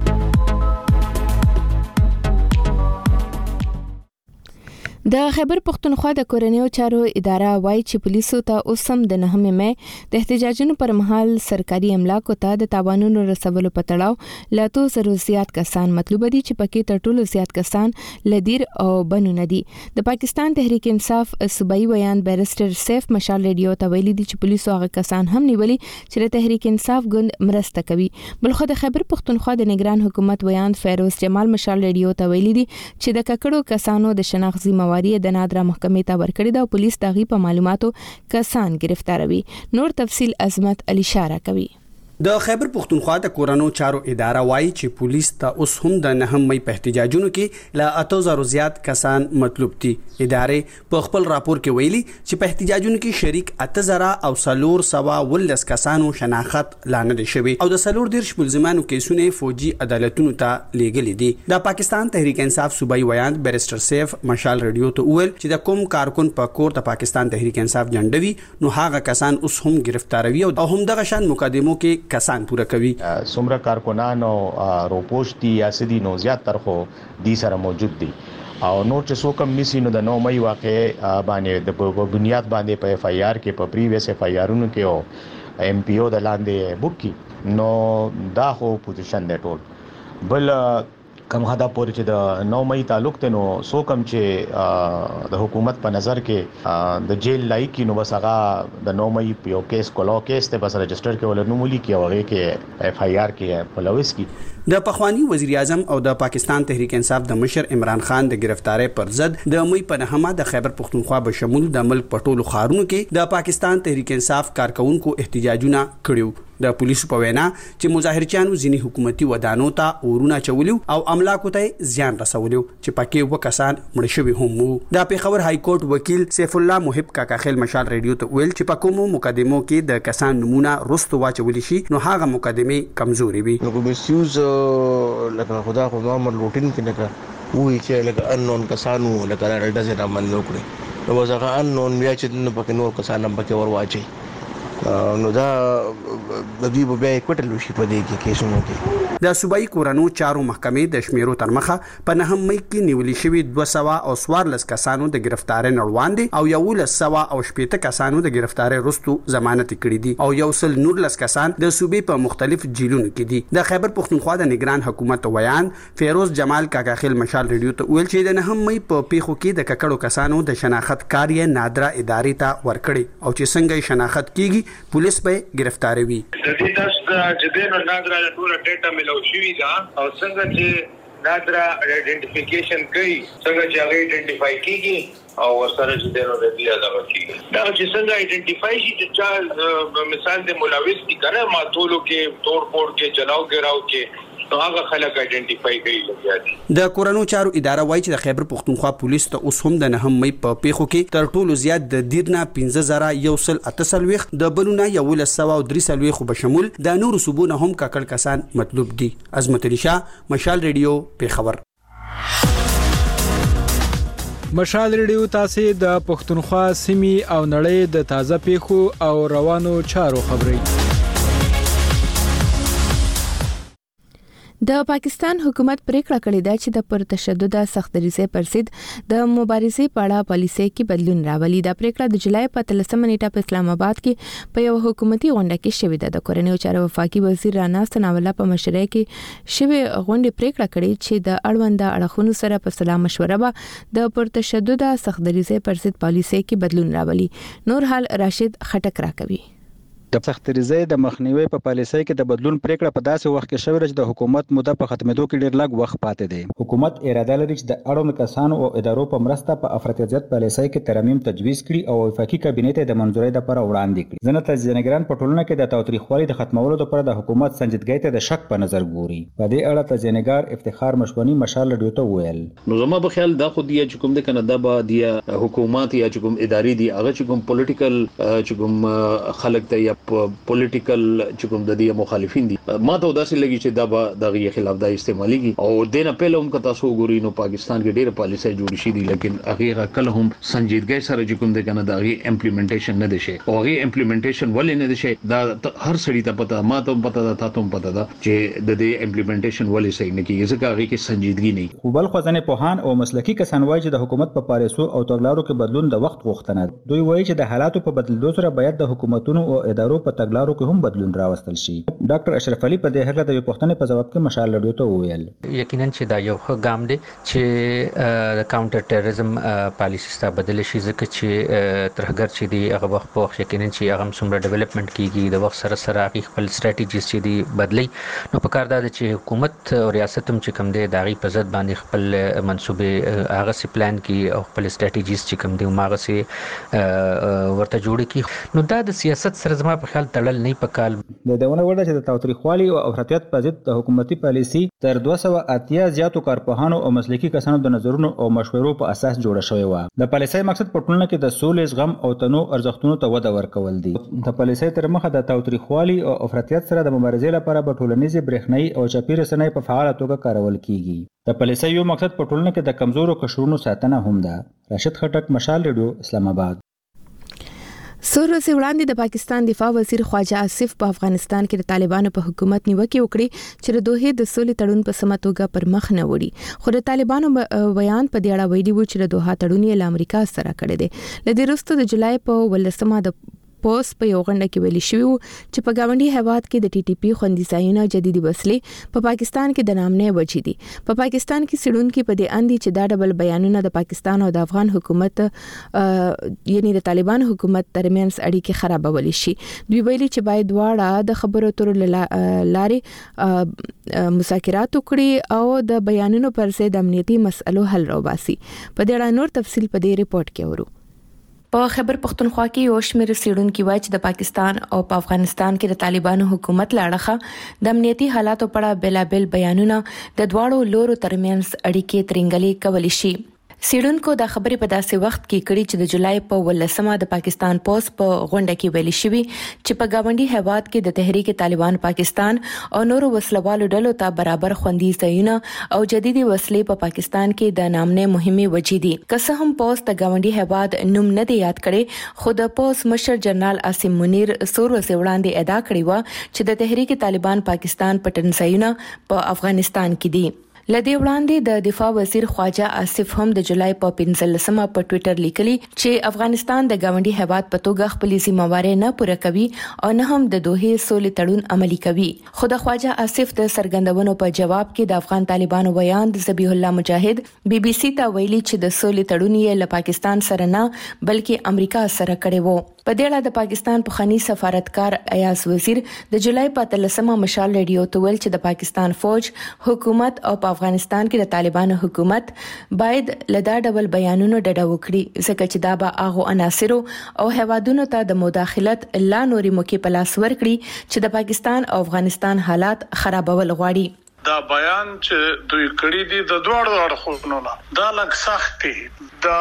د خیبر پختونخوا د کورنیو چارو اداره وایي چې پولیسو ته اوس هم د نهمې مې د احتجاجونو پر مهال سرکاري املاکو ته د تاوانونو رسولو په تړاو له اتو زرو زیات کسان مطلوب دي چې پکې تر ټولو زیات کسان لدیر او بنونه دي. د پاکستان تحریک انصاف صوبایي ویان بیرسټر سیف مشال ریډیو ته ویلي دي چې پولیسو هغه کسان هم نیولي چې د تحریک انصاف ګوند مرسته کوي. بلخو د خیبر پختونخوا د نگران حکومت ویان فیروز جمال مشال ریډیو ته ویلي دي چې د ککړو کسانو د شناخت ذمہ د نادره محکمې ته ورکړی دا پولیس دغه په معلوماتو کسان گرفتاروي. نور تفصيل عظمت علي اشاره کوي. د خیبر پختونخوا د کورونو چارو اداره وایي چې پولیس ته اوس هم د نهم مې په احتجاجونو کې له اته زرو زیات کسان مطلوب دي. ادارې په خپل راپور کې ویلي چې په احتجاجونو کې شریک اته زره او سلور سوا ولس کسانو شناخت لاندې دي شوی او د سلور ډیر ملزمانو کیسونه فوجي عدالتونو ته لیږلي دي. د پاکستان تحریک انصاف صوبایي ویان بیرسټر سیف مشال ریډیو ته ویل چې د کوم کارکون په کور د پاکستان تحریک انصاف جنډوي نو هغه کسان اوس هم گرفتاروي او هم دغه شان مقدمو کې کسان پوره کوي. څومره کارکونان او روپوش دي یا سدي نو زیات ترخو دي سره موجود دي او نور چې څوک هم نسی نو د نو مې واقع باندې د بنیاد باندې په اف ای آر کې په پریویس اف ای آرونو کې او ایم پی او د لاندې بوک کې نو دا خو پوزیشن دی ټول. بل کم حدا پورې چې د نو مئی تعلق ته نو سو کم چې د حکومت په نظر کې د جیل لای کې نو بس هغه د نو مئی یو کیس کولو کیس ته بس رجسٹر کې ول نو مولي کې هغه کې اف آی آر کې پلويس کې د پخوانی وزیر اعظم او د پاکستان تحریک انصاف د مشر عمران خان د گرفتاری پر ضد د مئی په نهمه د خیبر پختونخوا به شمول د ملک په ټولو ښارونو کې د پاکستان تحریک انصاف کارکونکو احتجاجونه کړیو. د پولیسو په وینا چې مظاهرچیانو ځینی حکومتي ودانو ته اورونه چولیو او املاکو ته زیان رسولیو چې پکې وکسان مړ شوي هم وو. د پیښور های کورټ وکیل سیف الله محب کاکاخیل مشال ریډیو ته ویل چې په کومو مقدمو کې د کسان نمونه رستو واچول شي نو هغه مقدمه کمزوري وي. نو مسیوز لکه خدا خو نورمال روټین کې لکه وی چې لکه انون کسانو لکه راډا زه را من وکړي نو وځه انون بیا چې په نور کسان په ور واچي نو دا د دې په بیا کوټل شي په دې کې کیسونو کې. د صوبایي کورونو چارو محکمې د شمیرو تر مخه په نهم مئی کې نیولې شوی دوه سوه او څوارلس کسانو د گرفتاری نړوان دي او یولس سوه او شپېته کسانو د گرفتاری وروسته ضمانت کړي دي او یو سل نورلس کسان د صوبې په مختلف جیلونو کې دي. د خیبر پختونخوا د نگران حکومت ویان فیروز جمال کاکاخیل مشال ریډیو ته ویل چې د نهم مئی په پیښو کې د ککړو کسانو د شناخت کاریه نادره ادارې ته ورکړي او چې څنګه شناخت کیږي پولیس به گرفتاری وي. د دې تاسو چې د نادره ټول ډیټا ملو شوی دا او څنګه چې نادره آئیډنټیفیکیشن کوي څنګه چې هغه آئیډنټیفای کیږي او ورسره چې د نو د دې اړه کیږي دا چې څنګه آئیډنټیفای شي چې چا مثال د ملوث دي کنه ما ټولو کې توڑ پھوڑ کې چلاو ګراو کې نو هغه خلک آئیډنټیفای کوي لږ. د کورونو چارو اداره وایي چې د خیبر پختونخوا پولیس ته اوس هم د نهم مئی په پیښو کې تر ټولو زیات د دیرنا پنځه زره یو سل اته څلوېښت د بلونه یولس سوه او درې څلوېښت به شمول د نورو صوبو نه هم ککړ کسان مطلوب دي. عظمت علي شاه مشال ریډیو پیښور. مشال ریډیو تاسو د پښتونخوا سیمې او نړۍ د تازه پیښو او روانو چارو خبري. د پاکستان حکومت پریکړه کړې ده چې د پر تشدد سخت دریزه پر ضد د مبارزې په اړه پالیسي کې بدلون راولي. دا پریکړه د جولای په اتلسمه نیټه په اسلام آباد کې په یو حکومتي غونډه کې شوې ده. د کورنیو چارو وفاقي وزیر رانا سناوله په مشرۍ کې شوې غونډه پریکړه کړې چې د اړوند اړخونو سره په سلا مشوره به د پر تشدد سخت دریزه پر ضد پالیسي کې بدلون راولي. نور حال راشد خټک راکوي. د سختریزۍ د مخنیوي په پالیسۍ کې د بدلون پریکړه په داسې وخت کې شوې چې د حکومت موده په ختمېدو کې ډېر لږ وخت پاتې دی. حکومت اراده لري چې د اړوند کسانو او ادارو په مرسته په افراطیت پالیسۍ کې ترمیم تجویز کړي او وفاقي کابینې ته د منځورۍ لپاره وړاندې کړي. ځینې تجزیه‌نګاران په ټولنه کې د تاوتریخوالي د ختمولو لپاره د حکومت سنجیدګۍ ته د شک په نظر ګوري. په دې اړه تجزیه‌نګار افتخار مشونی مشال ریډیو ته وویل نو زما په خیال دا خو دی چې کوم د کنده با دی حکومت یا چې کوم ادارې دي هغه چې کوم پولیټیکل چې کوم خلک ته یا پولیټیکل چې کوم د دې مخالفین دي ما ته داسې لګي چې دا به دغه خلاف د استعمالي او دینه په لوم کتا سو ګوري نو پاکستان کې ډېر پالیسي جوړ شي دي لیکن هغه کله هم سنجیدګۍ سره چې کوم د کنه دغه امپلیمنټیشن نه دي شي او هغه امپلیمنټیشن ولې نه دي شي دا هر سړی ته پته ما ته پته ده تاسو هم پته ده چې د دې امپلیمنټیشن ولې صحیح نه کیږي ځکه هغه کې سنجیدګي نه. خو بل خوځنه پوهان او مسلکي کسان وایي چې د حکومت په پالیسو او تګلارو کې بدلون د وخت غوښتنه. دوی وایي چې د حالاتو په بدلېدو سره باید د حکومتونو او ادارو په تګلارو کې هم بدلون راوستل شي. ډاکټر اشرف علي په دې هغه د پښتنې په جواب کې مشال لډیو ته وویل یقینا چې دا یو ښه ګام دی چې د کاونټر ټیرریزم پالیسي ستا بدل شي ځکه چې ترهګر چې دی هغه وخت په وخت یقینا چې هغه څومره ډیولپمنٹ کیږي د وخت سره سره هغه خپل سټریټیجیز چې دی بدلی نو په کار دا چې حکومت او ریاست هم چې کوم دی د هغې په ضد باندې خپل منصوبې هغه سي پلان کی او خپل سټریټیجیز چې کوم دی هغه سي ورته جوړ کی نو دا د سیاست سره زما په خیال تړل نه پکال. د دونه ورته چې د تاوتریخوالي او افراطیت په ضد د حکومتي پالیسي تر دوه سوه اتیا زیاتو کارپوهانو او مسلکي کسانو د نظرونو او مشورو په اساس جوړه شوې و. د پالیسي مقصد په ټولنه کې د سولې زغم او تنوع ارزښتونو ته وده ورکول دي. د پالیسي تر مخه د تاوتریخوالي او افراطیت سره د مبارزې لپاره په ټولنیزې برېښنايي او چاپی رسنۍ په فعاله توګه کارول کیږي. د پالیسي یو مقصد په ټولنه کې د کمزورو قشرونو ساتنه هم ده. راشد خټک مشال ریډیو اسلام آباد. څو ورځې وړاندې د پاکستان دفاع وزیر خواجه آصف په افغانستان کې د طالبانو په حکومت نیوکه وکړي چې د دوحې د سولې تړون په سمه توګه پر مخ نه وړي. خو د طالبانو بیان په دې اړه ویلي و چې د دوحه تړون یې له امریکا سره کړی دی. له دې وروسته د جولای په ولسمه د پوس په یو غونډه کې ویلي شوی چې په گاونډي هیواد کې د ټي ټي پی خوندي ځایونه جديدي وسلې په پاکستان کې د نامنه وجې دي. په پاکستان کې سړونکو په دې اندي چې دا ډبل بیانونه د پاکستان او د افغان حکومت یعنی د طالبان حکومت ترمنځ اړیکې خرابول شي. دوی ویلي چې باید دواړه د خبرو تر لارې مذاکرات وکړي او د بیانونو پر ضد د امنیتي مسلو حل راوباسي. په دې اړه نور تفصیل په دې ریپورت کې ورو. په خیبر پختونخوا کې یو شمېر سړونکو وایي چې د پاکستان او په افغانستان کې د طالبانو حکومت لاړه د امنیتي حالاتو په اړه بلابل بیانونه د دواړو لورو ترمنځ اړیکې ترنګلې کولی شي. سیډونکو د خبرې په داسې وخت کې کړي چې د جولای په ولسمه د پاکستان پوس په غونډه کې ویلي شوی چې په گاونډي هیواد کې د تحریک طالبان پاکستان او نورو وسلوالو ډلو ته برابر خوندي ځایونه او جديدي وسلې په پاکستان کې د نامنه مهمه وجې دي. که څه هم پوس د گاونډي هیواد نوم نه دی یاد کړي، خو د پوس مشر جنرال عاصم منیر سور وسوړاندې ادا کړی و چې د تحریک طالبان پاکستان پټن ځایونه په افغانستان کې دي. لدې وړاندې د دفاع وزیر خواجه آصف هم د جولای په پنځلسمه په ټوئیټر لیکلي چې افغانستان د گاونډي هیواد په توګه خپل ذمہواري نه پوره کوي او نه هم د دوه سولې تړون عملي کوي. خو د خواجه آصف د سرګندونو په جواب کې د افغان طالبانو ویاند ذبیح الله مجاهد بي بي سي ته ویلي چې د سولې تړون یې له پاکستان سره نه بلکې امریکا سره کړی وو. په دې اړه د پاکستان پخوانی سفارتکار ایاز وزیر د جولای په اتلسمه مشال ریډیو ته ویل چې د پاکستان فوج حکومت او په افغانستان کې د طالبانو حکومت باید لدا ډول بیانونو ډډه وکړي ځکه چې دا به هغه عناصر او هوادونو ته د مداخلت لا نوري موکي په لاس ورکړي چې د پاکستان او افغانستان حالات خرابول غواړي. دا بیان چې دوی کړی دي د دوړو اړخونو نه دا لږ سخت دي. دا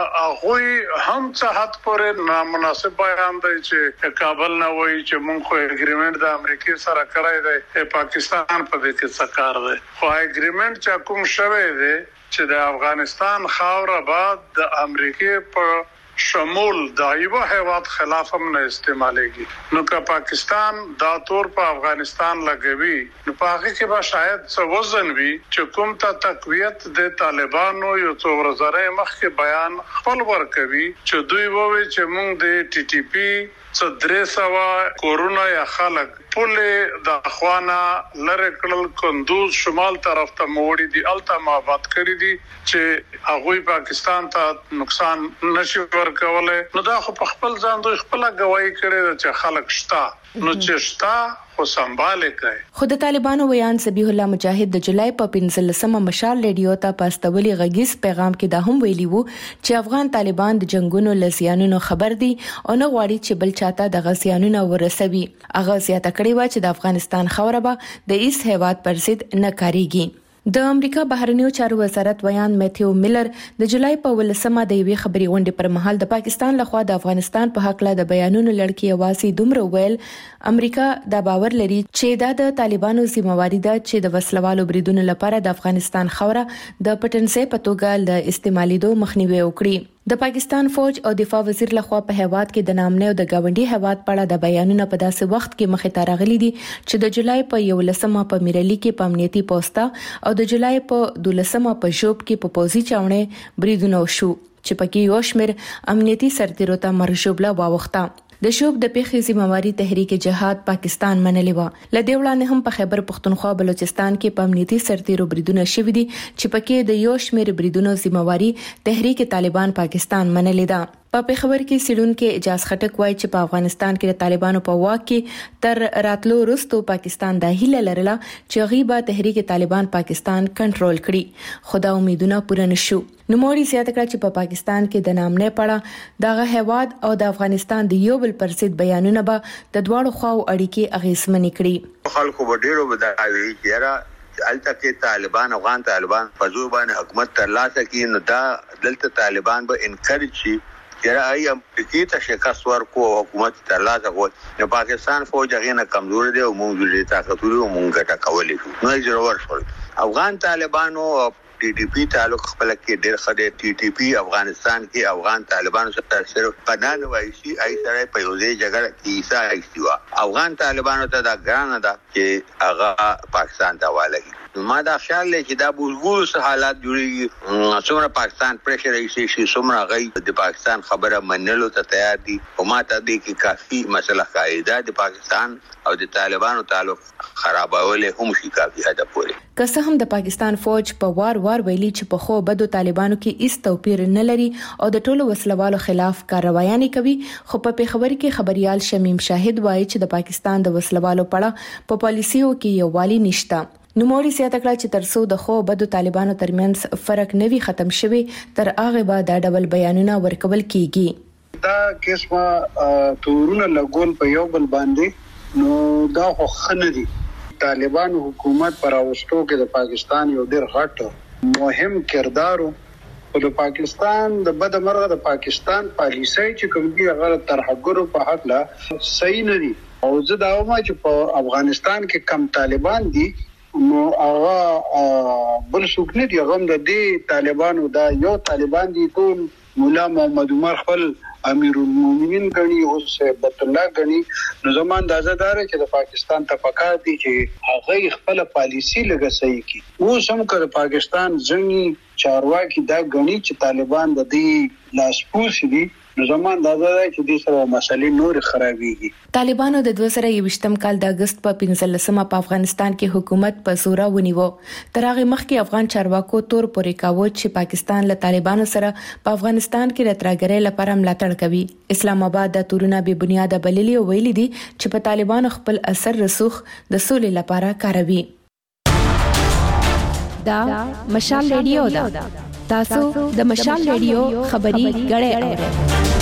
هغه هم څه حد پورې نامناسب بیان دی چې کابل نه وایي چې مونږ خو اګریمنت د امریکای سره کړی دی، پاکستان په دې کې څه کار دی. خو اګریمنت چې کوم شوی دی چې د افغانستان خاوره بعد د امریکای په شمول د ایو هیواد خلاف هم نه استعمالېږي. نو که پاکستان دا تور په افغانستان لګوي نو په هغه کې به شاید څه وزن وي چې کوم ته تقویت د طالبانو یو څو ورځې مخکې بیان خپل ورکوي چې دوی ووي چې موږ د ټي ټي پی څه درې سوه کورونا یا خلک پولې د خوانه لره کړل کندوز شمال طرف ته موړي دي الته مابات کړی دي چې هغه پاکستان ته نقصان نشي ورکولای. نو دا خو په خپل ځان دوی خپل غوايي کړی چې خلک شتا نو چې شتا خو سمباله کوي. خو د طالبانو ویان ذبیح الله مجاهد د جولای په پنځلسمه مشال ریډیو ته پاستولي غږیز پیغام کې دا هم ویلي وو چې افغان طالبان د جنگونو لزیانونو خبر دي او نه غواړي چې بل چاته د غزيانونو ورسوي. اغه زیاته کړی و چې د افغانستان خوره به د ایس هیواد پر ضد نه کاریږي. د امریکا بهرنیو چارو وزارت ویان میتیو میلر د جولای په ولسمه د یوې خبري غونډې پر مهال د پاکستان لخوا د افغانستان په حق له د بیانونو لړکی واسي دومره ویل امریکا دا باور لري چې دا د طالبانو ذمہواری ده چې د وسلوالو بریدونو لپاره د افغانستان خوره د پټنسې په توګه ل استعمالېدو مخنیوي وکړي. د پاکستان فوج او دفاع وزیر لخوا په هیواد کې د نامنه او د گاونډي هیواد په اړه د بیانونو په داسې وخت کې مخې ته راغلي دي چې د جولای په یولسمه په میرلی کې په امنیتي پوسټا او د جولای په دولسمه په شوب کې په پوزي چاونه بریدونه شو چې پکې یو شمېر امنیتي سرتیرو ته مرشوبله واوخته. د شوب د پیښې ذمہواری تحریک جهاد پاکستان منلې و. لدې وړاندې هم په خیبر پختونخوا بلوچستان کې په امنیتي سرتیرو بریدونه شوې دي چې پکې د یو شمېر بریدونو ذمہواری تحریک طالبان پاکستان منلې ده. په پیښور کې سړونکو اجازه خټک وایي چې په افغانستان کې د طالبانو په واک کې تر راتلو وروسته پاکستان د هیله لرله چې غیبه تحریک طالبان پاکستان کنټرول کړي، خو دا امیدونه پوره نشو. نوموړي زیاته کړه چې په پا پاکستان کې د نامنه پړه دغه هیواد او د افغانستان د یو بل پر ضد بیانونه به د دواړو خواو اړیکې اغیزمنې کړي. خلکو به ډیرو بداوي چې الته کې طالبان افغان طالبان په ځو باندې حکومت ترلاسه کړي نو دا دلته طالبان به انکریج شي چې راي امریکای ته شکست ورکو حکومت ترلاسه کوي. نو پاکستان فوج هغه نه کمزور دی او موږ دې طاقتوري او موږ ګټه کولای شو. نو ضرور شول افغان طالبانو ټي ټي پی تعلق خپل کې ډېر خدای ټي ټي پی افغانستان کې افغان طالبانو سره صرف پناه وایي ای سره په یو ځای جګړه کې ایسا ایستوا افغان طالبانو ته دا ګرانه ده چې هغه پاکستان ته والي. ما دا خیال لري چې دا بوزګو حالات جوړي څومره پاکستان پریشر ایسي شي څومره غي د پاکستان خبره منلو ته تیار دي او ما ته دي کې کافي مسله قاعده د پاکستان او د طالبانو تعلق خرابول هم شي کافي حد پورې. که څه هم د پاکستان فوج په وار وار ویلي چې په خو بدو طالبانو کې هیڅ توپیر نه لري او د ټولو وسلوالو خلاف کاروایي کوي، خو په پیښور کې خبريال شمیم شاهد وایي چې د پاکستان د وسلوالو پړه په پالیسیو کې یووالي نشته. نو موري زیاته کړه چې ترڅو د خو بدو طالبانو ترمنځ فرق نوي ختم شوي تر هغه به دا ډول بیانونه ورکول کیږي. دا قسمه تورونه لګول په یو بل باندې نو دا خو خنه دي. طالبانو حکومت پر اوستو کې د پاکستان یو ډېر غټ مهم کردار او د پاکستان د بد مرغه د پاکستان پالیسي چې کوم دي هغه ترحګرو په حق لا صحیح نه دي. او زه دا وایم چې په افغانستان کې کم طالبان دي نو هغه بل څوک نه دي، هغه د دې طالبانو دا یو طالبان دي. ټول مولا محمد عمر خپل امیر المؤمنین غني او بیت الله غني. نو زموږ اندازه دار چې د پاکستان تفکر دي چې هغه خپل پالیسی لګه صحیح کی. و سم کړ پاکستان ځنی چارواکي دا غني چې طالبان د دې لاسپوس دي. نو زموږ اندازه ده چې دې سره مسلې نور خرابېږي. طالبانو د دوه زره یوویشتم کال د اگست په پنځلسمه په افغانستان کې حکومت په زوره ونیو. تر هغه مخکې افغان چارواکو تور پورې کاوه چې پاکستان له طالبانو سره په افغانستان کې د ترګرۍ لپاره ملاتړ کوي. اسلام آباد د تورونه به بنیاده بللي او ویلي دي چې په طالبانو خپل اثر رسوخ د سولې لپاره کاروي. دا مشال ریډیو دا تاسو د مشال ریډیو خبري غړې اورئ.